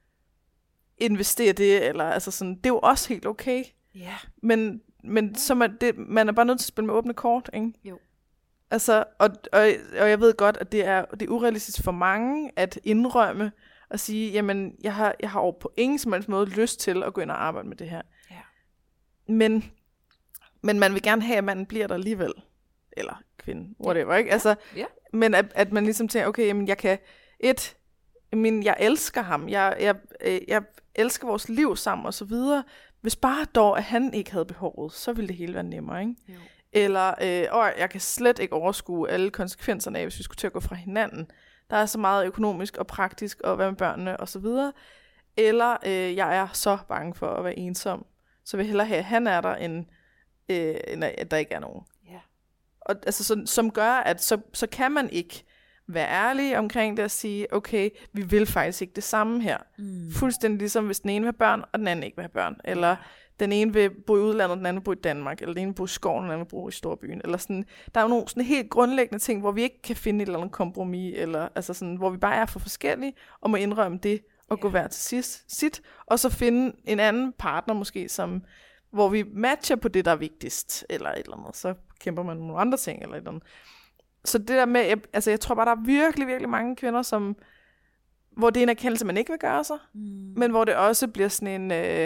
investere det, eller altså sådan, det er jo også helt okay. Yeah. Men, men yeah. så man, det, man er bare nødt til at spille med åbne kort, ikke? Jo. Altså, og, og, og jeg ved godt, at det er, det er urealistisk for mange at indrømme og sige, jamen, jeg har, jeg har over på ingen som helst måde lyst til at gå ind og arbejde med det her. Yeah. Men, men man vil gerne have, at manden bliver der alligevel. Eller kvinde, whatever, ikke? Altså, yeah. Men at, at man ligesom tænker, okay, jamen, jeg kan, et, men jeg elsker ham, jeg, jeg, jeg elsker vores liv sammen og så videre. Hvis bare dog, at han ikke havde behovet, så ville det hele være nemmere, ikke? Jo. Eller, øh, åh, jeg kan slet ikke overskue alle konsekvenserne af, hvis vi skulle til at gå fra hinanden. Der er så meget økonomisk og praktisk og hvad med børnene og så videre. Eller, øh, jeg er så bange for at være ensom, så vil jeg hellere have, at han er der, end, øh, end at der ikke er nogen. Ja. Og altså, så, som gør, at så, så kan man ikke være ærlige omkring det og sige, okay, vi vil faktisk ikke det samme her. Mm. Fuldstændig ligesom, hvis den ene vil have børn, og den anden ikke vil have børn. Eller den ene vil bo i udlandet, den anden vil bo i Danmark. Eller den ene vil bo i skoven, og den anden vil bo i storbyen. Eller sådan. Der er jo nogle sådan helt grundlæggende ting, hvor vi ikke kan finde et eller andet kompromis, eller altså sådan, hvor vi bare er for forskellige, og må indrømme det, og ja. gå hver til sidst, sit, og så finde en anden partner måske, som, hvor vi matcher på det, der er vigtigst, eller et eller andet. Så kæmper man med nogle andre ting, eller et eller andet. Så det der med, jeg, altså jeg tror bare, der er virkelig, virkelig mange kvinder, som, hvor det er en erkendelse, man ikke vil gøre sig, mm. men hvor det også bliver sådan en, øh,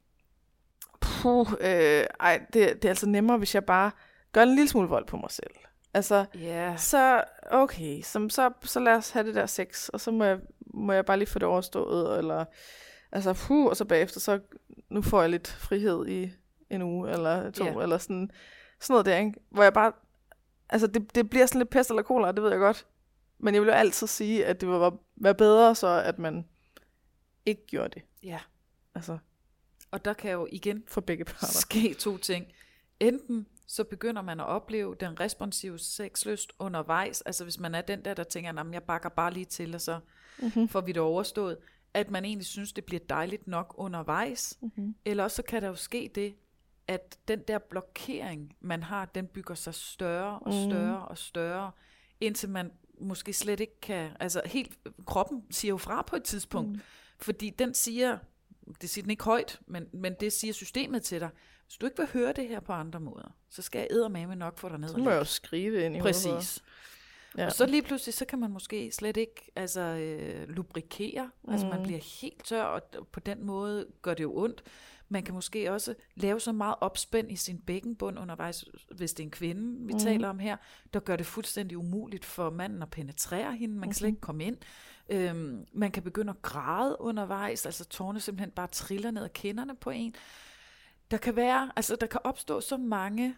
puh, øh, ej, det, det er altså nemmere, hvis jeg bare gør en lille smule vold på mig selv. Altså, yeah. så okay, så, så, så lad os have det der sex, og så må jeg, må jeg bare lige få det overstået, eller, altså, puh, og så bagefter, så nu får jeg lidt frihed i en uge, eller to, yeah. eller sådan, sådan noget der, ikke? Hvor jeg bare, altså, det, det bliver sådan lidt pest eller kolera, det ved jeg godt. Men jeg vil jo altid sige, at det var være bedre så, at man ikke gjorde det. Ja. Altså. Og der kan jo igen for begge parter ske to ting. Enten så begynder man at opleve den responsive sexlyst undervejs. Altså hvis man er den der, der tænker, at jeg bakker bare lige til, og så mm-hmm. får vi det overstået. At man egentlig synes, det bliver dejligt nok undervejs. Mm-hmm. Eller også så kan der jo ske det, at den der blokering, man har, den bygger sig større og større mm. og større, indtil man måske slet ikke kan, altså helt, kroppen siger jo fra på et tidspunkt, mm. fordi den siger, det siger den ikke højt, men, men det siger systemet til dig, hvis du ikke vil høre det her på andre måder, så skal jeg eddermame nok få dig ned. Så må jeg jo skrive det ind i Præcis. hovedet. Ja. Og så lige pludselig, så kan man måske slet ikke altså, øh, lubrikere, mm. altså man bliver helt tør, og på den måde gør det jo ondt. Man kan måske også lave så meget opspænd i sin bækkenbund undervejs, hvis det er en kvinde, vi mm. taler om her, der gør det fuldstændig umuligt for manden at penetrere hende. Man kan slet ikke komme ind. Øhm, man kan begynde at græde undervejs, altså tårne simpelthen bare triller ned ad kinderne på en. Der kan være, altså der kan opstå så mange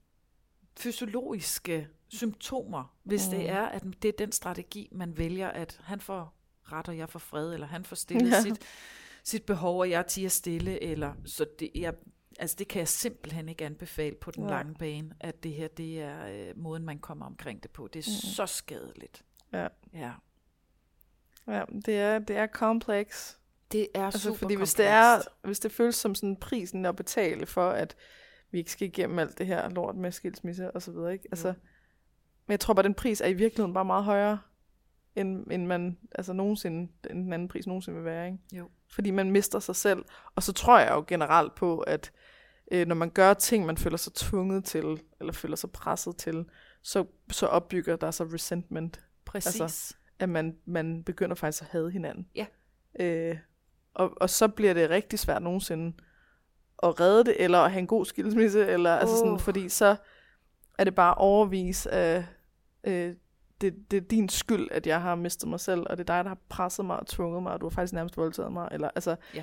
fysiologiske symptomer, hvis mm. det er, at det er den strategi, man vælger, at han får ret, og jeg får fred, eller han får stillet ja. sit... sit behov, og jeg tiger stille, eller så det, jeg, altså det kan jeg simpelthen ikke anbefale på den ja. lange bane, at det her, det er øh, måden, man kommer omkring det på. Det er mm. så skadeligt. Ja. Ja. Ja, det er, det er kompleks. Det er altså, super fordi hvis komplekst. det er, hvis det føles som sådan prisen at betale for, at vi ikke skal igennem alt det her lort med skilsmisse og så videre, ikke? Altså, men jeg tror bare, den pris er i virkeligheden bare meget højere, end, end man, altså nogensinde, den anden pris nogensinde vil være, ikke? Jo. Fordi man mister sig selv. Og så tror jeg jo generelt på, at øh, når man gør ting, man føler sig tvunget til, eller føler sig presset til, så, så opbygger der så resentment. Præcis. Altså, at man, man begynder faktisk at hade hinanden. Ja. Øh, og, og så bliver det rigtig svært nogensinde at redde det, eller at have en god skilsmisse, eller, oh. altså sådan, fordi så er det bare overvis af... Øh, Det, det er din skyld, at jeg har mistet mig selv, og det er dig, der har presset mig og tvunget mig, og du har faktisk nærmest voldtaget mig, eller altså... Ja.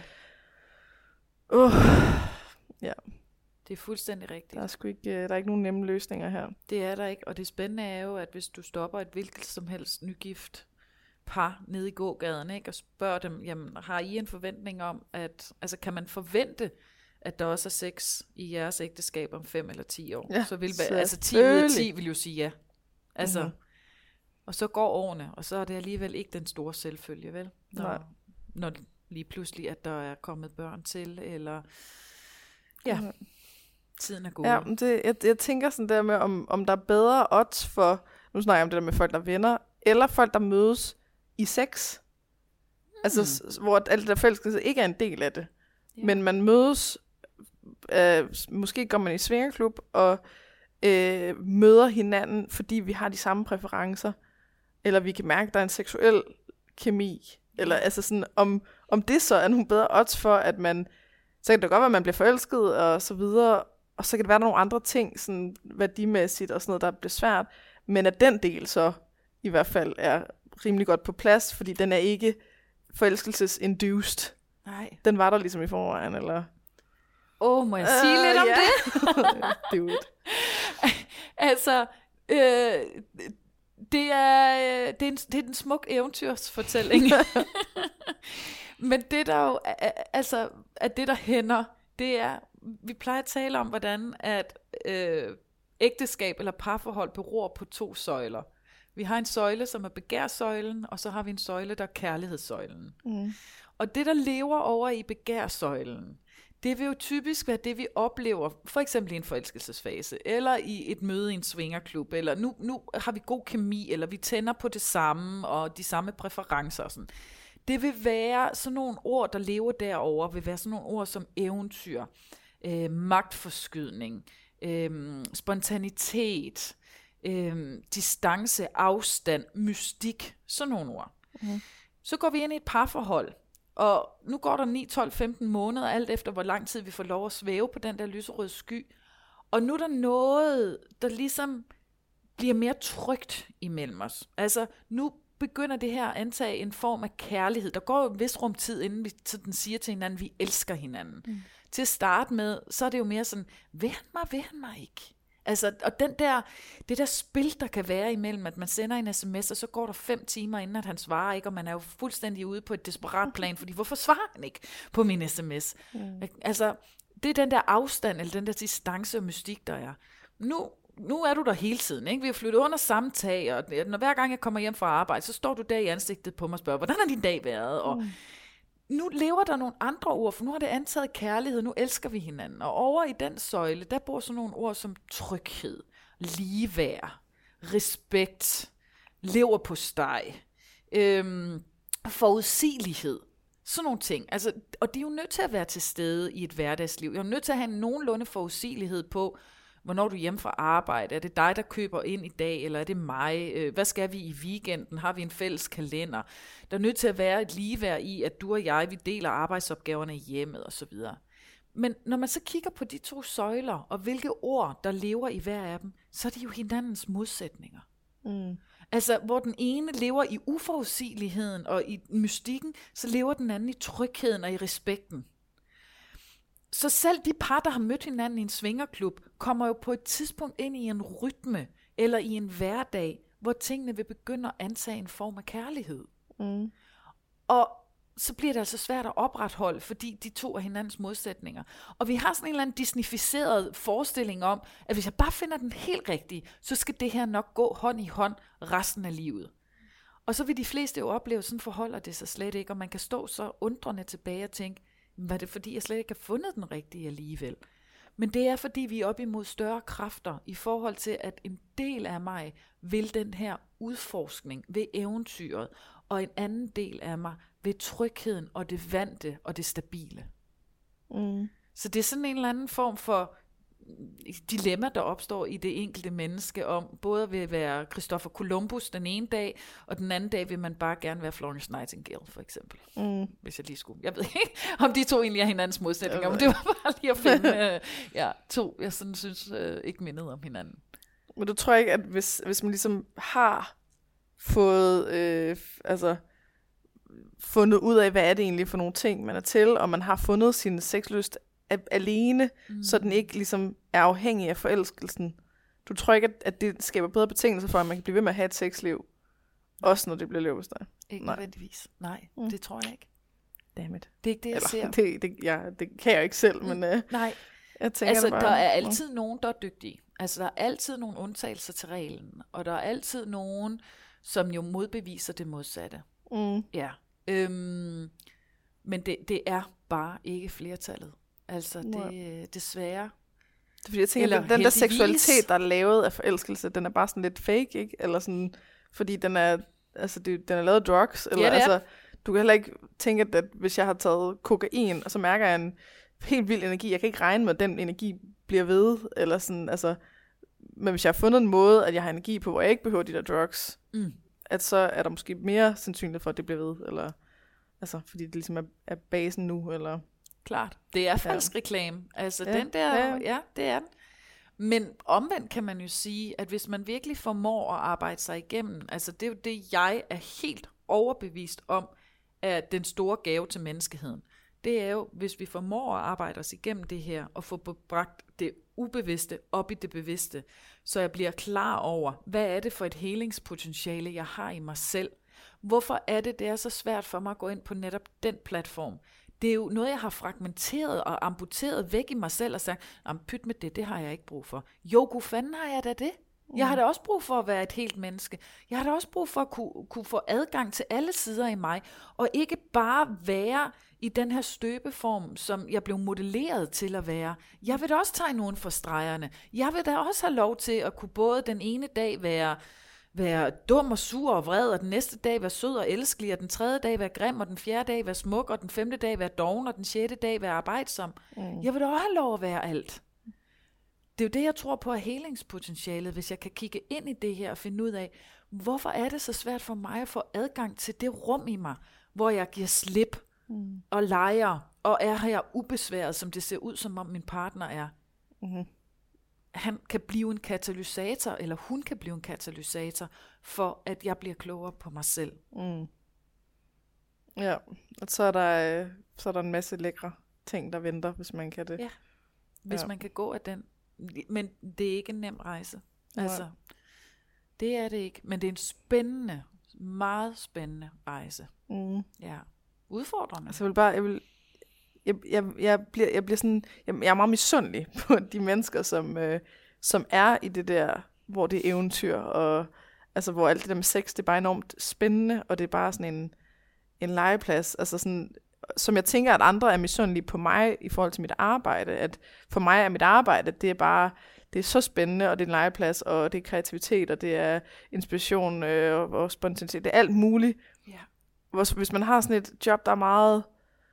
Uh, ja. Det er fuldstændig rigtigt. Der er sgu ikke, der er ikke nogen nemme løsninger her. Det er der ikke, og det spændende er jo, at hvis du stopper et hvilket som helst nygift par nede i gågaden, ikke, og spørger dem, jamen, har I en forventning om, at, altså kan man forvente, at der også er sex i jeres ægteskab om fem eller ti år? Ja, så vil altså ti ud af ti vil jo sige ja. Altså... Mm-hmm. Og så går årene, og så er det alligevel ikke den store selvfølge, vel? Når, når lige pludselig, at der er kommet børn til, eller ja, mm. tiden er gået. Ja, det, jeg, jeg tænker sådan der med, om, om der er bedre odds for, nu snakker jeg om det der med folk, der er venner, eller folk, der mødes i sex. Mm. Altså, hvor alt det der fællesskab ikke er en del af det. Ja. Men man mødes, øh, måske går man i svingerklub, og øh, møder hinanden, fordi vi har de samme præferencer. Eller vi kan mærke, at der er en seksuel kemi, eller altså sådan, om, om det så er nogle bedre odds for, at man, så kan det godt være, at man bliver forelsket, og så videre, og så kan det være, nogle andre ting, sådan værdimæssigt, og sådan noget, der bliver svært, men at den del så, i hvert fald, er rimelig godt på plads, fordi den er ikke forelskelses-induced. Nej. Den var der ligesom i forvejen, eller... Åh, oh, må jeg sige uh, lidt om yeah. det? Do it. Altså, øh, det er, det er, en, det er en smuk eventyrsfortælling. Men det der jo, altså, at det der hænder, det er, vi plejer at tale om, hvordan at øh, ægteskab eller parforhold beror på to søjler. Vi har en søjle, som er begærsøjlen, og så har vi en søjle, der er kærlighedssøjlen. Mm. Og det, der lever over i begærsøjlen, det vil jo typisk være det, vi oplever, for eksempel i en forelskelsesfase, eller i et møde i en swingerklub, eller nu, nu har vi god kemi, eller vi tænder på det samme, og de samme præferencer og sådan. Det vil være sådan nogle ord, der lever derover, vil være sådan nogle ord som eventyr, øh, magtforskydning, øh, spontanitet, øh, distance, afstand, mystik, sådan nogle ord. Mm. Så går vi ind i et parforhold, og nu går der ni, tolv, femten måneder, alt efter hvor lang tid vi får lov at svæve på den der lyserøde sky. Og nu er der noget, der ligesom bliver mere trygt imellem os. Altså nu begynder det her at antage en form af kærlighed. Der går jo en vis rumtid, inden vi sådan siger til hinanden, vi elsker hinanden. Mm. Til at starte med, så er det jo mere sådan, vil han mig, vil han mig ikke? Altså, og den der, det der spil, der kan være imellem, at man sender en sms, og så går der fem timer, inden at han svarer ikke, og man er jo fuldstændig ude på et desperat plan, fordi hvorfor svarer han ikke på min sms? Mm. Altså, det er den der afstand, eller den der distance og mystik, der er. Nu, nu er du der hele tiden, ikke? Vi har flyttet under samme tag, og når hver gang jeg kommer hjem fra arbejde, så står du der i ansigtet på mig og spørger, hvordan har din dag været? Og mm. nu lever der nogle andre ord, for nu har det antaget kærlighed, nu elsker vi hinanden. Og over i den søjle, der bor sådan nogle ord som tryghed, ligeværd, respekt, leverpostej, øhm, forudsigelighed. Sådan nogle ting. Altså, og de er jo nødt til at være til stede i et hverdagsliv. Jeg er nødt til at have en nogenlunde forudsigelighed på, hvornår du er hjemme fra arbejde. Er det dig, der køber ind i dag, eller er det mig? Hvad skal vi i weekenden? Har vi en fælles kalender? Der er nødt til at være et ligeværd i, at du og jeg, vi deler arbejdsopgaverne i hjemmet osv. Men når man så kigger på de to søjler, og hvilke ord, der lever i hver af dem, så er de jo hinandens modsætninger. Mm. Altså, hvor den ene lever i uforudsigeligheden og i mystikken, så lever den anden i trygheden og i respekten. Så selv de par, der har mødt hinanden i en swingerklub, kommer jo på et tidspunkt ind i en rytme eller i en hverdag, hvor tingene vil begynde at antage en form af kærlighed. Mm. Og så bliver det altså svært at opretholde, fordi de to er hinandens modsætninger. Og vi har sådan en eller anden disneyficeret forestilling om, at hvis jeg bare finder den helt rigtige, så skal det her nok gå hånd i hånd resten af livet. Og så vil de fleste jo opleve, sådan forholder det sig slet ikke, og man kan stå så undrende tilbage og tænke, var det fordi, jeg slet ikke har fundet den rigtige alligevel? Men det er fordi, vi er op imod større kræfter i forhold til, at en del af mig vil den her udforskning ved eventyret, og en anden del af mig ved trygheden og det vante og det stabile. Mm. Så det er sådan en eller anden form for dilemma, der opstår i det enkelte menneske om, både vil være Christopher Columbus den ene dag, og den anden dag vil man bare gerne være Florence Nightingale, for eksempel. Mm. Hvis jeg lige skulle. Jeg ved ikke, om de to egentlig er hinandens modsætninger, men det var bare lige at finde uh, ja, to, jeg sådan synes uh, ikke mindede om hinanden. Men du tror ikke, at hvis, hvis man ligesom har fået, øh, altså fundet ud af, hvad er det egentlig for nogle ting, man er til, og man har fundet sin sexlyst alene, mm. så den ikke ligesom er afhængig af forelskelsen. Du tror ikke, at det skaber bedre betingelser for, at man kan blive ved med at have et sexliv, også når det bliver leverpostej? Ikke nødvendigvis. Nej, mm. det tror jeg ikke. Dammit. Det er ikke det, jeg Eller, ser. Det, det, ja, det kan jeg ikke selv, mm. men uh, nej. Jeg tænker altså, bare, der er altid mm. nogen, der er dygtige. Altså, der er altid nogle undtagelser til reglen, og der er altid nogen, som jo modbeviser det modsatte. Mm. Ja. Øhm, men det, det er bare ikke flertallet. Altså, det desværre. Det er fordi, jeg tænker, at den heldigvis. Der seksualitet, der er lavet af forelskelse, den er bare sådan lidt fake, ikke? Eller sådan, fordi den er, altså, det, den er lavet af drugs. Eller, ja, altså, du kan heller ikke tænke, at hvis jeg har taget kokain, og så mærker jeg en helt vild energi, jeg kan ikke regne med, at den energi bliver ved, eller sådan, altså, men hvis jeg har fundet en måde, at jeg har energi på, hvor jeg ikke behøver de der drugs, mm. at så er der måske mere sandsynligt for, at det bliver ved, eller, altså, fordi det ligesom er, er basen nu, eller... Klart. Det er falsk ja. reklame. Altså, ja. den der, ja. ja, det er den. Men omvendt kan man jo sige, at hvis man virkelig formår at arbejde sig igennem, altså det er jo det, jeg er helt overbevist om, er den store gave til menneskeheden. Det er jo, hvis vi formår at arbejde os igennem det her, og få bragt det ubevidste op i det bevidste, så jeg bliver klar over, hvad er det for et helingspotentiale, jeg har i mig selv? Hvorfor er det, det er så svært for mig at gå ind på netop den platform? Det er jo noget, jeg har fragmenteret og amputeret væk i mig selv og sagt, pyt med det, det har jeg ikke brug for. Jo, god fanden har jeg da det. Jeg har da også brug for at være et helt menneske. Jeg har da også brug for at kunne, kunne få adgang til alle sider i mig, og ikke bare være i den her støbeform, som jeg blev modelleret til at være. Jeg vil da også tage nogen for stregerne. Jeg vil da også have lov til at kunne både den ene dag være, være dum og sur og vred, og den næste dag være sød og elskelig, og den tredje dag være grim, og den fjerde dag være smuk, og den femte dag være doven, og den sjette dag være arbejdsom. Mm. Jeg vil da også have lov at være alt. Det er jo det, jeg tror på er helingspotentialet, hvis jeg kan kigge ind i det her og finde ud af, hvorfor er det så svært for mig at få adgang til det rum i mig, hvor jeg giver slip mm. og leger, og er her ubesværet, som det ser ud, som om min partner er. Mm. Han kan blive en katalysator, eller hun kan blive en katalysator, for at jeg bliver klogere på mig selv. Mm. Ja, og så er, der, så er der en masse lækre ting, der venter, hvis man kan det. Ja, hvis ja. man kan gå af den. Men det er ikke en nem rejse. Ja. Altså, det er det ikke. Men det er en spændende, meget spændende rejse. Mm. Ja, udfordrende. Altså, jeg vil bare, jeg vil, jeg, jeg, jeg, bliver, jeg bliver sådan, jeg, jeg er meget misundelig på de mennesker, som, øh, som er i det der, hvor det er eventyr, og altså, hvor alt det der med sex, det er bare enormt spændende, og det er bare sådan en, en legeplads, altså sådan, som jeg tænker, at andre er misundelige på mig i forhold til mit arbejde, at for mig er mit arbejde, det er bare, det er så spændende, og det er en legeplads, og det er kreativitet, og det er inspiration øh, og, og spontanitet, det er alt muligt. Yeah. Hvis man har sådan et job, der er meget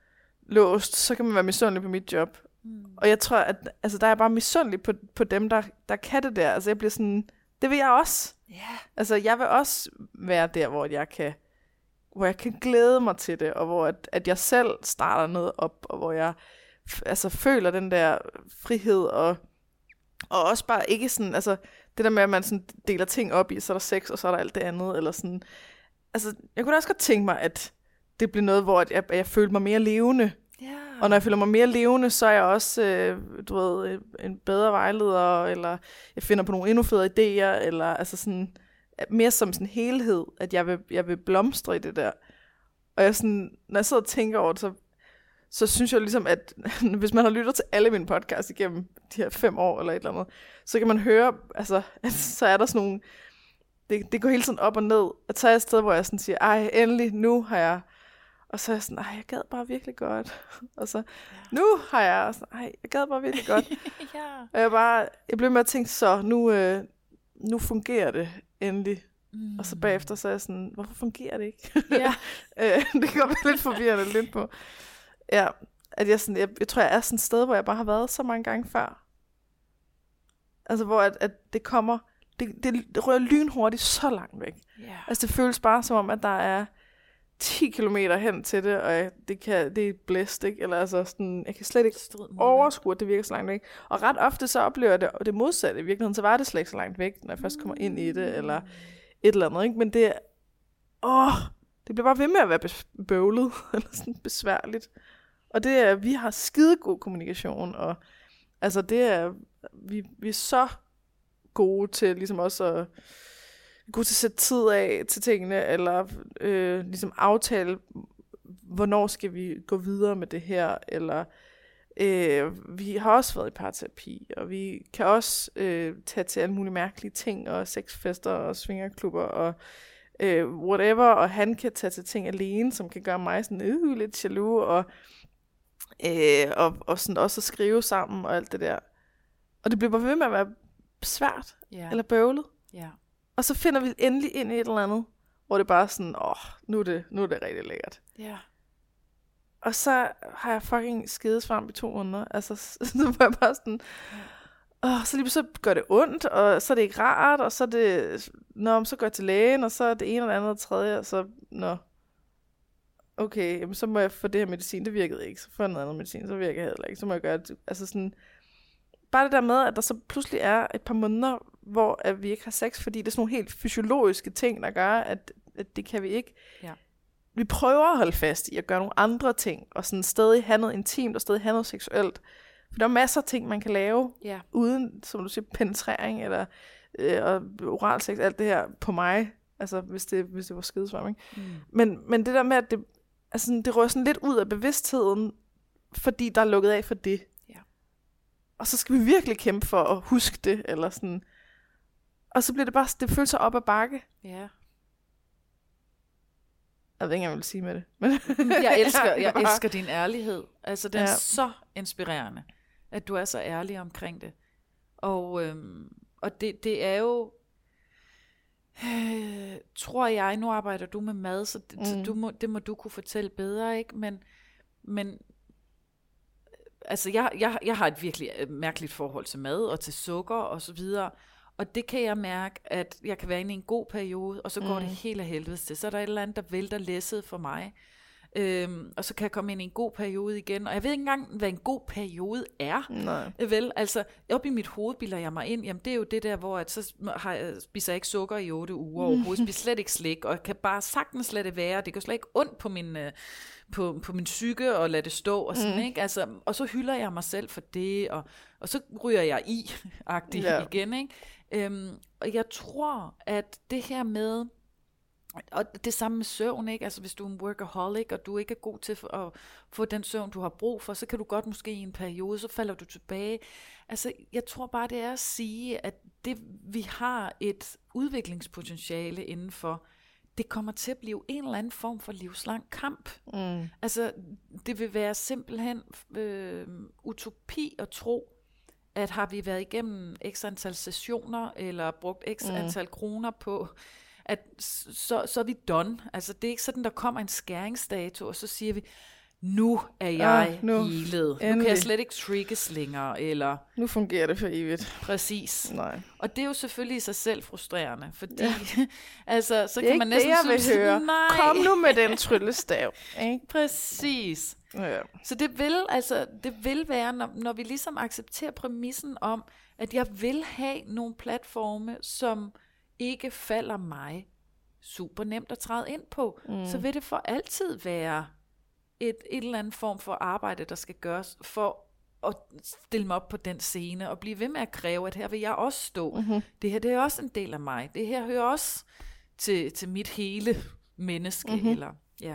låst, så kan man være misundelig på mit job. Mm. Og jeg tror, at altså, der er bare misundelig på, på dem, der, der kan det der. Altså jeg bliver sådan, det vil jeg også. Yeah. Altså jeg vil også være der, hvor jeg kan hvor jeg kan glæde mig til det, og hvor at, at jeg selv starter noget op, og hvor jeg f- altså føler den der frihed, og, og også bare ikke sådan, altså det der med, at man sådan deler ting op i, så er der sex, og så er der alt det andet, eller sådan, altså jeg kunne også godt tænke mig, at det blev noget, hvor jeg, jeg følte mig mere levende, yeah. Og når jeg føler mig mere levende, så er jeg også, øh, du ved, en bedre vejleder, eller jeg finder på nogle endnu federe idéer, eller altså sådan, mere som sådan en helhed, at jeg vil, jeg vil blomstre i det der. Og jeg sådan, når jeg sidder og tænker over det, så, så synes jeg ligesom, at hvis man har lyttet til alle mine podcasts igennem de her fem år, eller et eller andet, så kan man høre, altså, at så er der sådan nogle, det, det går hele tiden op og ned, at så er jeg et sted, hvor jeg sådan siger, ej, endelig, nu har jeg, og så er jeg sådan, ej, jeg gad bare virkelig godt, og så, ja. nu har jeg, og sådan, ej, jeg gad bare virkelig godt, ja. Og jeg bare, jeg blev med at tænke, så, nu, øh, nu fungerer det, endelig. Mm. Og så bagefter så er jeg sådan, hvorfor fungerer det ikke? Ja. Det kan godt være lidt forvirrende lidt på. Ja, at jeg, sådan, jeg, jeg tror, jeg er sådan et sted, hvor jeg bare har været så mange gange før. Altså, hvor at, at det kommer, det, det, det rører lynhurtigt så langt væk. Yeah. Altså, det føles bare som om, at der er ti kilometer hen til det, og jeg, det, kan, det er blæst, ikke? Eller altså sådan, jeg kan slet ikke overskue, at det virker så langt væk. Og ret ofte så oplever jeg det, det modsatte. I virkeligheden, så var det slet ikke så langt væk, når jeg først kommer ind i det, eller et eller andet, ikke? Men det, åh, det bliver bare ved med at være bøvlet, eller sådan besværligt. Og det er, vi har skidegod kommunikation, og altså det er, vi, vi er så gode til ligesom også at gode til at sætte tid af til tingene, eller øh, ligesom aftale, hvornår skal vi gå videre med det her, eller øh, vi har også været i parterapi, og vi kan også øh, tage til alle mulige mærkelige ting, og sexfester, og swingerklubber, og øh, whatever, og han kan tage til ting alene, som kan gøre mig sådan øh, lidt jaloux, og, øh, og, og sådan også at skrive sammen, og alt det der. Og det bliver bare ved med at være svært, yeah. eller bøvlet. Yeah. Og så finder vi endelig ind i et eller andet, hvor det bare er sådan, åh, nu er det, nu er det rigtig lækkert. Ja. Og så har jeg fucking skidesvarm i to måneder. Altså, så var jeg bare sådan, åh, så lige så gør det ondt, og så er det ikke rart, og så er det, nå, så går jeg til lægen, og så er det ene eller andet og tredje, og så, nå, okay, jamen, så må jeg få det her medicin, det virkede ikke, så får jeg noget andet medicin, så virker det heller ikke, så må jeg gøre det, altså sådan, bare det der med, at der så pludselig er et par måneder, hvor at vi ikke har sex, fordi det er sådan nogle helt fysiologiske ting, der gør, at, at det kan vi ikke. Ja. Vi prøver at holde fast i at gøre nogle andre ting, og sådan stadig have noget intimt, og stadig have noget seksuelt. For der er masser af ting, man kan lave, ja. Uden, som du siger, penetrering, eller øh, og oral sex, alt det her på mig, altså hvis det, hvis det var skidesvarm, ikke? Mm. Men, men det der med, at det, altså, det rører sådan lidt ud af bevidstheden, fordi der er lukket af for det. Ja. Og så skal vi virkelig kæmpe for at huske det, eller sådan. Og så bliver det bare, det føles så op ad bakke. Ja. Jeg ved ikke, jeg vil sige med det. Men jeg elsker, jeg elsker din ærlighed. Altså, den er Ja. så inspirerende, at du er så ærlig omkring det. Og, øhm, og det, det er jo, øh, tror jeg, nu arbejder du med mad, så, det, mm. så du må, det må du kunne fortælle bedre, ikke? Men, men altså, jeg, jeg, jeg har et virkelig mærkeligt forhold til mad og til sukker og så videre. Og det kan jeg mærke, at jeg kan være inde i en god periode, og så går mm. det helt af helvedes til. Så er der et eller andet, der vælter læsset for mig. Øhm, og så kan jeg komme ind i en god periode igen. Og jeg ved ikke engang, hvad en god periode er. Nej. Vel, altså, op i mit hoved bilder jeg mig ind, jamen det er jo det der, hvor at så har jeg, spiser jeg ikke sukker i otte uger overhovedet, spiser slet ikke slik, og jeg kan bare sagtens lade det være. Det går slet ikke ondt på min, øh, på, på min psyke og lade det stå, og sådan, mm. ikke? Altså, og så hylder jeg mig selv for det, og, og så ryger jeg i-agtigt yeah. igen, ikke? Øhm, og jeg tror, at det her med, og det samme med søvn, ikke? Altså hvis du er en workaholic, og du ikke er god til at få den søvn, du har brug for, så kan du godt måske i en periode, så falder du tilbage. Altså jeg tror bare, det er at sige, at det, vi har et udviklingspotentiale indenfor, det kommer til at blive en eller anden form for livslang kamp. Mm. Altså det vil være simpelthen øh, utopi at tro, at har vi været igennem x antal sessioner, eller brugt x mm. antal kroner på, at så, så er vi done. Altså det er ikke sådan, der kommer en skæringsdato, og så siger vi, nu er jeg ja, nu, healet. Endelig. Nu kan jeg slet ikke trigges længere, eller... Nu fungerer det for evigt. Præcis. Nej. Og det er jo selvfølgelig i sig selv frustrerende, fordi ja. altså, så det kan man næsten det, jeg synes, vil høre. Nej. Kom nu med den tryllestav. Ikke? Præcis. Ja. Så det vil, altså, det vil være, når, når vi ligesom accepterer præmissen om, at jeg vil have nogle platforme, som ikke falder mig super nemt at træde ind på, mm. så vil det for altid være et, et eller andet form for arbejde, der skal gøres for at stille mig op på den scene, og blive ved med at kræve, at her vil jeg også stå. Mm-hmm. Det her, det er også en del af mig. Det her hører også til, til mit hele menneske. Mm-hmm. Eller, ja.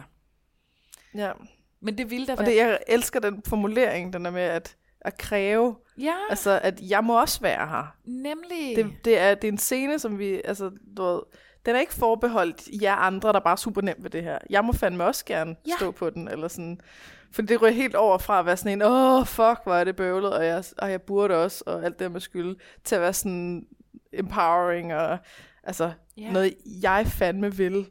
Ja. Men det vil da og være... det, jeg elsker den formulering, den der med at, at kræve, ja. altså at jeg må også være her. Nemlig. Det, det, er, det er en scene, som vi, altså du ved, den er ikke forbeholdt jer andre, der bare er super nemt ved det her. Jeg må fandme også gerne ja. stå på den, eller sådan. For det ryger helt over fra at være sådan en, åh, oh, fuck, hvor er det bøvlet, og jeg, og jeg burde også, og alt det med skyld, til at være sådan empowering, og altså yeah. noget, jeg fandme vil,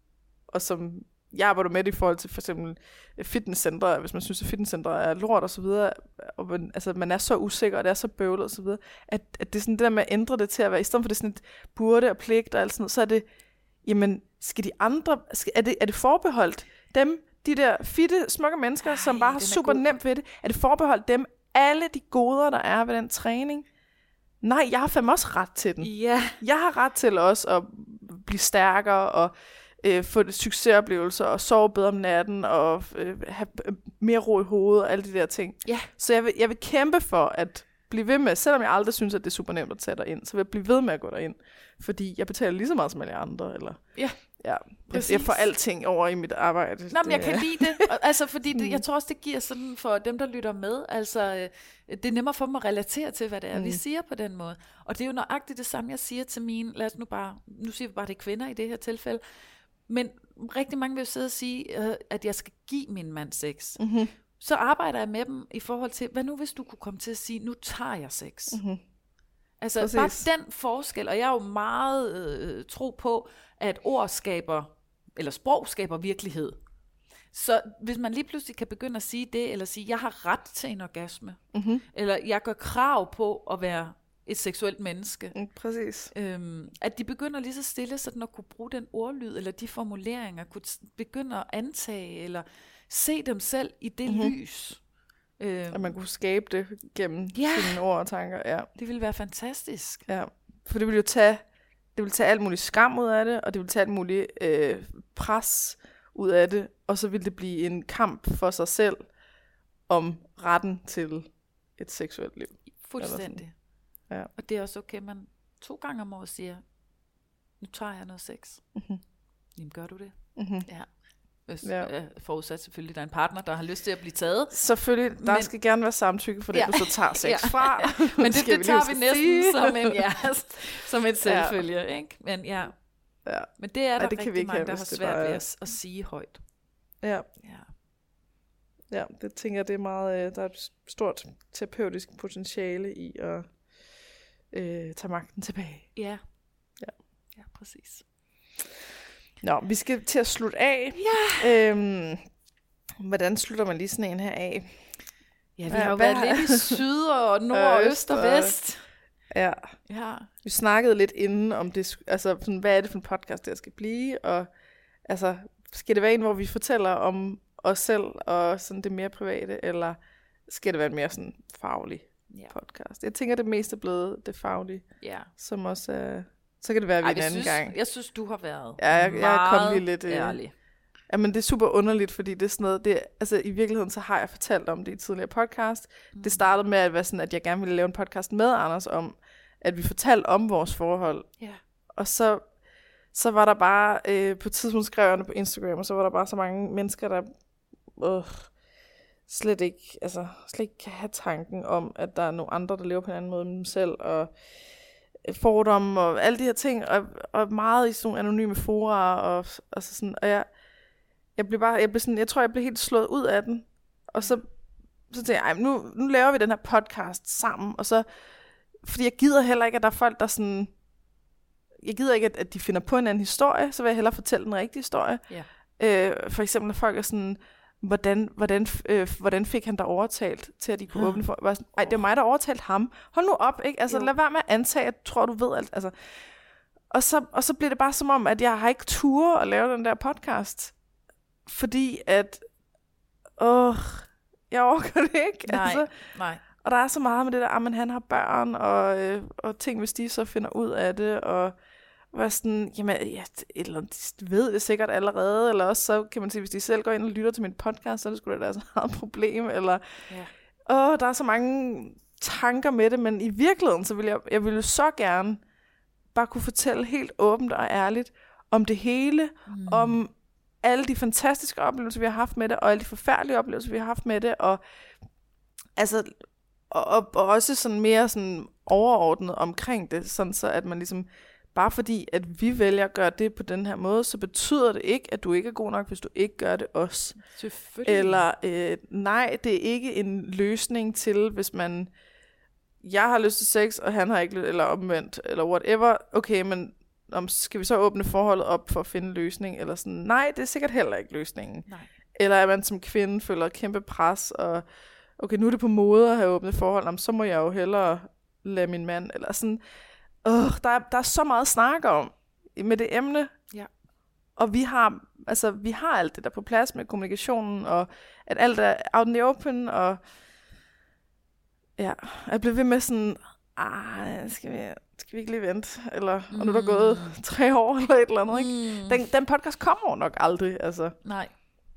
og som jeg arbejder med det i forhold til for eksempel fitnesscentre, hvis man synes, at fitnesscentre er lort og så videre, og man, altså, man er så usikker, og det er så bøvlet og så videre, at, at det er sådan det der med at ændre det til at være, i stedet for det sådan et burde og pligt og alt sådan noget, så er det, jamen, skal de andre, skal, er, det, er det forbeholdt dem, de der fitte, smukke mennesker, ej, som bare har super god. nemt ved det, er det forbeholdt dem alle de goder, der er ved den træning? Nej, jeg har fandme også ret til den. Yeah. Jeg har ret til også at blive stærkere, og øh, få succesoplevelser, og sove bedre om natten, og øh, have mere ro i hovedet, og alle de der ting. Yeah. Så jeg vil, jeg vil kæmpe for at blive ved med, selvom jeg aldrig synes, at det er super nemt at tage dig ind, så vil jeg blive ved med at gå derind. Fordi jeg betaler lige så meget som alle andre. Eller, ja, ja jeg, jeg får alting over i mit arbejde. Nå, men jeg kan lide det. Altså, fordi det, jeg tror også, det giver sådan for dem, der lytter med. Altså, det er nemmere for dem at relatere til, hvad det er, mm. vi siger på den måde. Og det er jo nøjagtigt det samme, jeg siger til mine, lad os nu bare, nu siger vi bare, det er kvinder i det her tilfælde. Men rigtig mange vil jo sidde og sige, at jeg skal give min mand sex. Mm-hmm. Så arbejder jeg med dem i forhold til, hvad nu hvis du kunne komme til at sige, nu tager jeg sex. Mm-hmm. Altså præcis. Bare den forskel, og jeg er jo meget øh, tro på, at ord skaber, eller sprog skaber virkelighed. Så hvis man lige pludselig kan begynde at sige det, eller sige, jeg har ret til en orgasme, mm-hmm. eller jeg gør krav på at være et seksuelt menneske. Mm, præcis. Øhm, at de begynder lige så stille, sådan at kunne bruge den ordlyd, eller de formuleringer, kunne begynde at antage, eller se dem selv i det mm-hmm. lys. Øhm, at man kunne skabe det gennem ja. sine ord og tanker. Ja. Det ville være fantastisk. Ja, for det ville jo tage, det ville tage alt muligt skam ud af det, og det ville tage alt muligt øh, pres ud af det, og så ville det blive en kamp for sig selv om retten til et seksuelt liv. Fuldstændig. Ja. Og det er også okay, man to gange om året siger, nu tager jeg noget sex. Mm-hmm. Jamen gør du det? Mm-hmm. Ja. Hvis, ja. øh, forudsat selvfølgelig, der er en partner, der har lyst til at blive taget. Selvfølgelig, der men, skal gerne være samtykke for det, ja. Du så tager sex ja. Fra. Men det, det tager vi næsten som en, ja, som en selvfølge, ja. Ikke? Men ja. ja, men det er der ja, det rigtig mange, der har svært ved at, at sige højt. Ja. ja. Ja, det tænker jeg, det er meget, der er et stort terapeutisk potentiale i at øh, tage magten tilbage. Ja. Ja, ja, præcis. Nå, vi skal til at slutte af. Ja. Øhm, hvordan slutter man lige sådan en her af? Ja, vi har jo været lidt i syd og nord og øst og vest. Ja. ja. Vi snakkede lidt inden om det, altså sådan, hvad er det for en podcast, der skal blive, og altså, skal det være en, hvor vi fortæller om os selv og sådan det mere private, eller skal det være en mere sådan faglig ja. Podcast? Jeg tænker, det mest er blevet det faglige, ja. Som også er... Så kan det være, at vi Ej, en anden synes, gang. Jeg synes, du har været ja, jeg, meget jeg kom lige lidt, ærlig. Ja, men det er super underligt, fordi det er sådan noget, det, altså i virkeligheden, så har jeg fortalt om det i tidligere podcast. Mm. Det startede med, at, være sådan, at jeg gerne ville lave en podcast med Anders om, at vi fortalte om vores forhold. Yeah. Og så, så var der bare, øh, på tidspunkt skrev jeg på Instagram, og så var der bare så mange mennesker, der øh, slet ikke, altså slet ikke kan have tanken om, at der er nogle andre, der lever på en anden måde end dem selv, og fordomme og alle de her ting, og, og meget i sådan nogle anonyme fora, og, og så sådan, og jeg, jeg blev bare, jeg blev sådan, jeg tror, jeg blev helt slået ud af den, og så, så tænkte jeg, nu, nu laver vi den her podcast sammen, og så, fordi jeg gider heller ikke, at der er folk, der sådan, jeg gider ikke, at, at de finder på en anden historie, så vil jeg hellere fortælle den rigtige historie. Yeah. Øh, for eksempel, at folk er sådan, Hvordan, hvordan, øh, hvordan fik han der overtalt til, at de kunne ja. Åbne for... Sådan, ej, det er mig, der overtalt ham. Hold nu op, ikke? Altså, jo. Lad være med at antage, at jeg tror, du ved alt. Altså. Og, så, og så bliver det bare som om, at jeg har ikke ture at lave den der podcast. Fordi at... Åh, jeg overgår det ikke. Nej, altså. nej. Og der er så meget med det der, at han har børn, og, øh, og ting, hvis de så finder ud af det, og... var sådan, jamen, ja, eller de ved det sikkert allerede, eller også så kan man sige, hvis de selv går ind og lytter til min podcast, så er det sgu da deres eget problem, eller, ja. Åh, der er så mange tanker med det, men i virkeligheden, så vil jeg, jeg ville så gerne bare kunne fortælle helt åbent og ærligt om det hele, mm. om alle de fantastiske oplevelser, vi har haft med det, og alle de forfærdelige oplevelser, vi har haft med det, og altså, og, og, og også sådan mere sådan overordnet omkring det, sådan så at man ligesom bare fordi, at vi vælger at gøre det på den her måde, så betyder det ikke, at du ikke er god nok, hvis du ikke gør det også. Selvfølgelig. Eller, øh, nej, det er ikke en løsning til, hvis man, jeg har lyst til sex, og han har ikke lyst, eller omvendt, eller whatever. Okay, men om, skal vi så åbne forholdet op for at finde en løsning? Eller sådan, nej, det er sikkert heller ikke løsningen. Nej. Eller at man som kvinde føler et kæmpe pres, og okay, nu er det på mode at have åbnet forhold, jamen, så må jeg jo hellere lade min mand, eller sådan. Uh, der, er, der er så meget at snakke om med det emne, ja. Og vi har, altså, vi har alt det der på plads med kommunikationen, og at alt er out in the open, og ja, jeg blev ved med sådan, ah, skal vi, skal vi ikke lige vente, eller, mm. og nu er der gået tre år, eller et eller andet, ikke? Mm. Den, den podcast kommer jo nok aldrig, altså. Nej.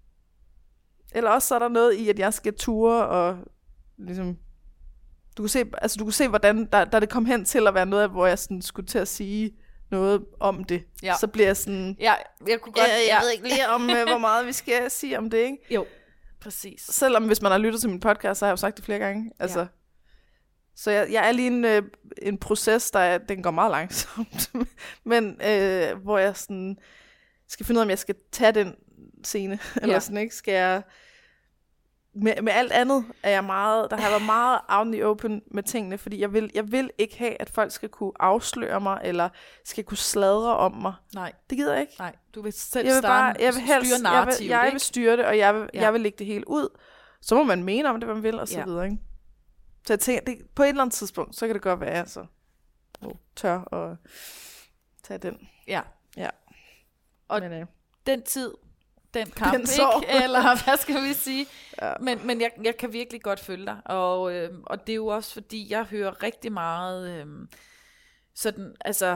Eller også så er der noget i, at jeg skal ture, og ligesom... Du kunne se, altså du kunne se, hvordan der, der det kom hen til at være noget, hvor jeg sådan skulle til at sige noget om det. Ja. Så bliver jeg sådan... Ja, jeg kunne godt... Jeg, jeg ja. ved ikke lige om, hvor meget vi skal sige om det, ikke? Jo, præcis. Selvom hvis man har lyttet til min podcast, så har jeg jo sagt det flere gange. Altså, ja. Så jeg, jeg er lige en, øh, en proces, der er, den går meget langsomt. Men øh, hvor jeg sådan skal finde ud af, om jeg skal tage den scene. Eller ja. Sådan, ikke? Skal jeg... Med, med alt andet er jeg meget, der har været meget out in the open med tingene, fordi jeg vil, jeg vil ikke have, at folk skal kunne afsløre mig, eller skal kunne sladre om mig. Nej. Det gider jeg ikke. Nej, du vil selv jeg vil bare, jeg vil helst, styre narrativet, jeg vil, jeg vil styre det, og jeg vil, ja. jeg vil lægge det hele ud. Så må man mene om det, hvad man vil, og så ja. Videre, ikke? Så jeg tænker, det, på et eller andet tidspunkt, så kan det godt være, altså, oh, tør at tage den. Ja. Ja. Og Men, øh, den tid... Den kamp, den ikke? Eller hvad skal vi sige? Ja. Men, men jeg, jeg kan virkelig godt følge dig. Og, øh, og det er jo også fordi, jeg hører rigtig meget øh, sådan, altså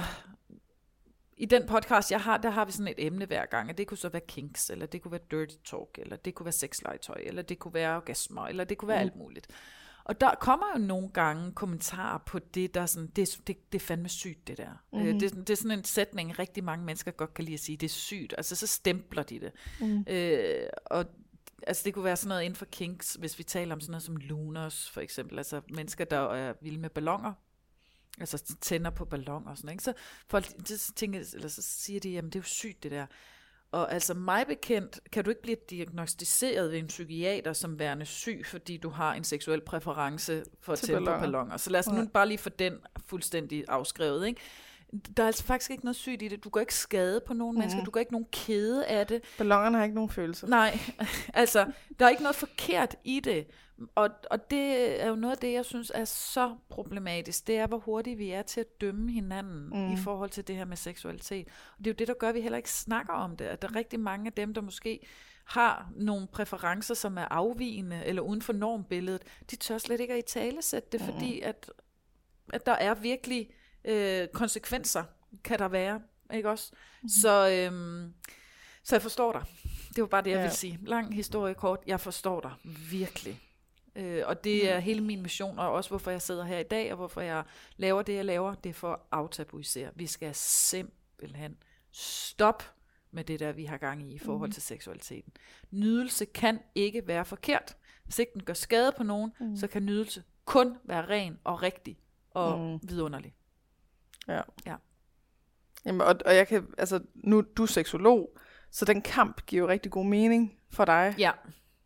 i den podcast, jeg har, der har vi sådan et emne hver gang, og det kunne så være kinks, eller det kunne være dirty talk, eller det kunne være sexlegetøj, eller det kunne være orgasmer, eller det kunne være mm. alt muligt. Og der kommer jo nogle gange kommentarer på det, der sådan, det, det, det er fandme sygt, det der. Mm-hmm. Øh, det, det er sådan en sætning, rigtig mange mennesker godt kan lide at sige, det er sygt. Altså, så stempler de det. Mm. Øh, og altså, det kunne være sådan noget inden for kinks, hvis vi taler om sådan noget som lunars, for eksempel. Altså, mennesker, der er vilde med balloner. Altså, tænder på balloner og sådan noget. Ikke? Så folk så tænker, eller så siger de, jamen, det er jo sygt, det der. Og altså mig bekendt, kan du ikke blive diagnostiseret ved en psykiater som værende syg, fordi du har en seksuel præference for at tænde på balloner. Så lad os nu bare lige få den fuldstændig afskrevet, ikke? Der er altså faktisk ikke noget sygt i det. Du går ikke skade på nogen mm. mennesker. Du går ikke nogen kede af det. Ballonerne har ikke nogen følelser. Nej, altså, der er ikke noget forkert i det. Og, og det er jo noget af det, jeg synes er så problematisk. Det er, hvor hurtigt vi er til at dømme hinanden mm. i forhold til det her med seksualitet. Og det er jo det, der gør, at vi heller ikke snakker om det. At der er rigtig mange af dem, der måske har nogle præferencer, som er afvigende eller uden for normbilledet, de tør slet ikke at italesætte det, mm. fordi at, at der er virkelig øh, konsekvenser, kan der være. Ikke også? Mm. Så, øhm, så jeg forstår dig. Det var bare det, jeg ja. vil sige. Lang historie kort. Jeg forstår dig virkelig. Øh, og det er hele min mission, og også hvorfor jeg sidder her i dag, og hvorfor jeg laver det, jeg laver, det er for at aftabuisere. Vi skal simpelthen stoppe med det der, vi har gang i i forhold til seksualiteten. Nydelse kan ikke være forkert. Hvis ikke den gør skade på nogen, mm. så kan nydelse kun være ren og rigtig og mm. vidunderlig. Ja. ja. Jamen, og, og jeg kan, altså, nu du er seksolog, så den kamp giver jo rigtig god mening for dig. Ja.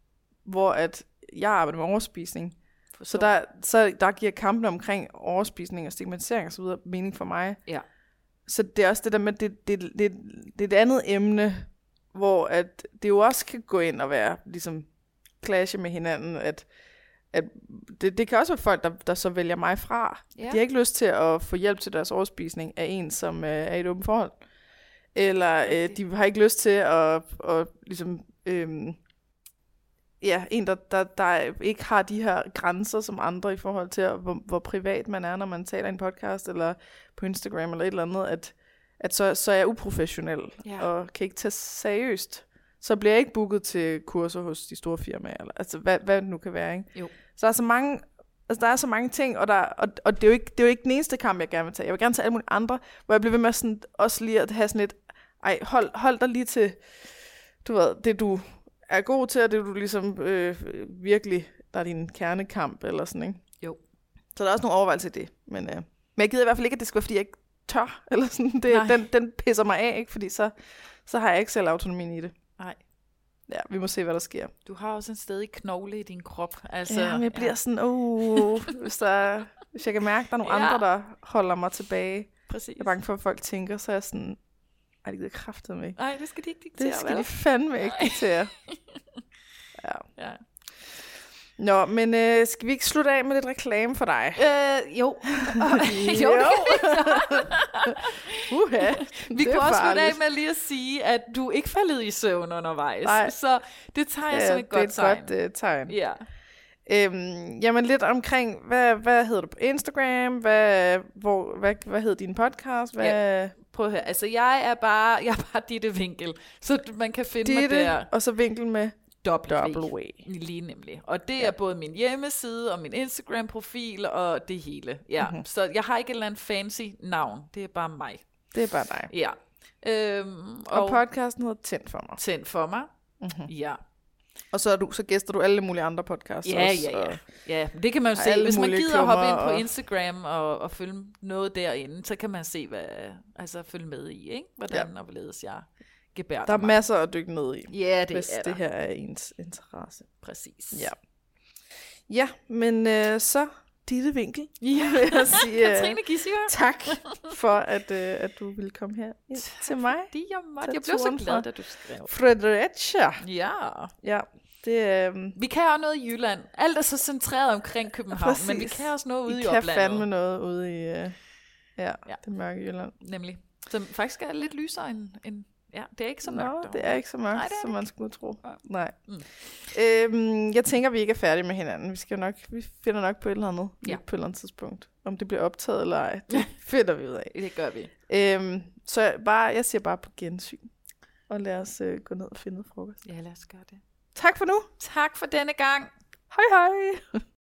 Hvor at jeg arbejder med overspisning. Så der, så der giver kampen omkring overspisning og stigmatisering og så videre mening for mig. Ja. Så det er også det der med, det, det, det, det er et andet emne, hvor at det jo også kan gå ind og være ligesom clashe med hinanden, at, at det, det kan også være folk, der, der så vælger mig fra. Ja. De har ikke lyst til at få hjælp til deres overspisning af en, som øh, er i et åbent forhold. Eller øh, de har ikke lyst til at, at ligesom... Øh, Ja, en, der, der, der ikke har de her grænser som andre i forhold til, hvor, hvor privat man er, når man taler i en podcast, eller på Instagram, eller et eller andet, at, at så, så er jeg uprofessionel, ja. og kan ikke tage seriøst. Så bliver jeg ikke booket til kurser hos de store firmaer, eller, altså hvad, hvad det nu kan være, ikke? Jo. Så der er så mange, altså der er så mange ting, og, der, og, og det, er jo ikke, det er jo ikke den eneste kamp, jeg gerne vil tage. Jeg vil gerne tage alle mulige andre, hvor jeg bliver ved med sådan, også lige at have sådan et, ej, hold, hold dig lige til, du ved, det du... er god til, at det du ligesom øh, virkelig, der er din kernekamp, eller sådan, ikke? Jo. Så der er også nogle overvejelser i det. Men, øh, men jeg gider i hvert fald ikke, at det skal være, fordi jeg ikke tør, eller sådan. Det, den, den pisser mig af, ikke? Fordi så, så har jeg ikke selv autonomien i det. Nej. Ja, vi må se, hvad der sker. Du har også en stadig knogle i din krop. Altså, ja, men jeg bliver ja. sådan, uh, hvis, der, hvis jeg kan mærke, at der er nogle ja. andre, der holder mig tilbage. Præcis. Jeg er bange for, at folk tænker, så er jeg sådan... Ej, det gider kraftedeme ikke. Nej, det skal de ikke diktere. Det skal vel? de fandme ikke diktere. Ja. ja. Nå, men øh, skal vi ikke slutte af med lidt reklame for dig? Øh, jo. jo. uh-huh. Vi kunne også slutte af med lige at sige, at du ikke faldet i søvn undervejs. Nej. Så det tager jeg ja, som et godt tegn. Det er et godt uh, tegn. Ja. Øhm, jamen lidt omkring, hvad, hvad hedder du på Instagram? Hvad, hvor, hvad, hvad hedder din podcast? Hvad... Ja. Prøv at høre. Altså, jeg er bare, jeg er bare Ditte Winkel. Så man kan finde Ditte, mig der. Og så Winkel med W. Lige nemlig. Og det ja. er både min hjemmeside og min Instagram-profil og det hele. Ja. Mm-hmm. Så jeg har ikke et eller andet fancy navn. Det er bare mig. Det er bare dig. Ja. Øhm, og, og podcasten hedder Tænd for mig. Tænd for mig. Mm-hmm. Ja. Og så, er du, så gæster du alle mulige andre podcasts ja, også. Ja, ja, ja. Det kan man jo se. Hvis man gider at hoppe ind på og... Instagram og, og følge noget derinde, så kan man se, hvad, altså følge med i, ikke? Hvordan ja. og hvorledes jeg gebærder Der er mig. masser at dykke ned i, ja, det hvis er det her er ens interesse. Præcis. Ja, ja men øh, så Ditte Winkel. Ja, vil jeg sige, Katrine Gissinger. Tak for, at, øh, at du ville komme her ja, til mig. Det jeg, måtte. jeg blev så glad, da du skrev. Fredericia. Ja. Ja. Det, øh... Vi kan også noget i Jylland. Alt er så centreret omkring København, Præcis. men vi kan også noget ude i, i oplandet. Vi kan fandme noget ude i øh... ja, ja. det mørke Jylland. Nemlig. Som faktisk er lidt lysere end... end... Ja, det er ikke så mørkt. Nå, det er ikke så mørkt, Nej, som man ikke. skulle tro. Ja. Nej. Mm. Øhm, jeg tænker, vi ikke er færdige med hinanden. Vi skal nok, vi finder nok på et eller andet ja. på et eller andet tidspunkt. Om det bliver optaget eller ej, det finder vi ud af. Det gør vi. Øhm, så bare, jeg siger bare på gensyn. Og lad os øh, gå ned og finde noget frokost. Ja, lad os gøre det. Tak for nu. Tak for denne gang. Hej hej.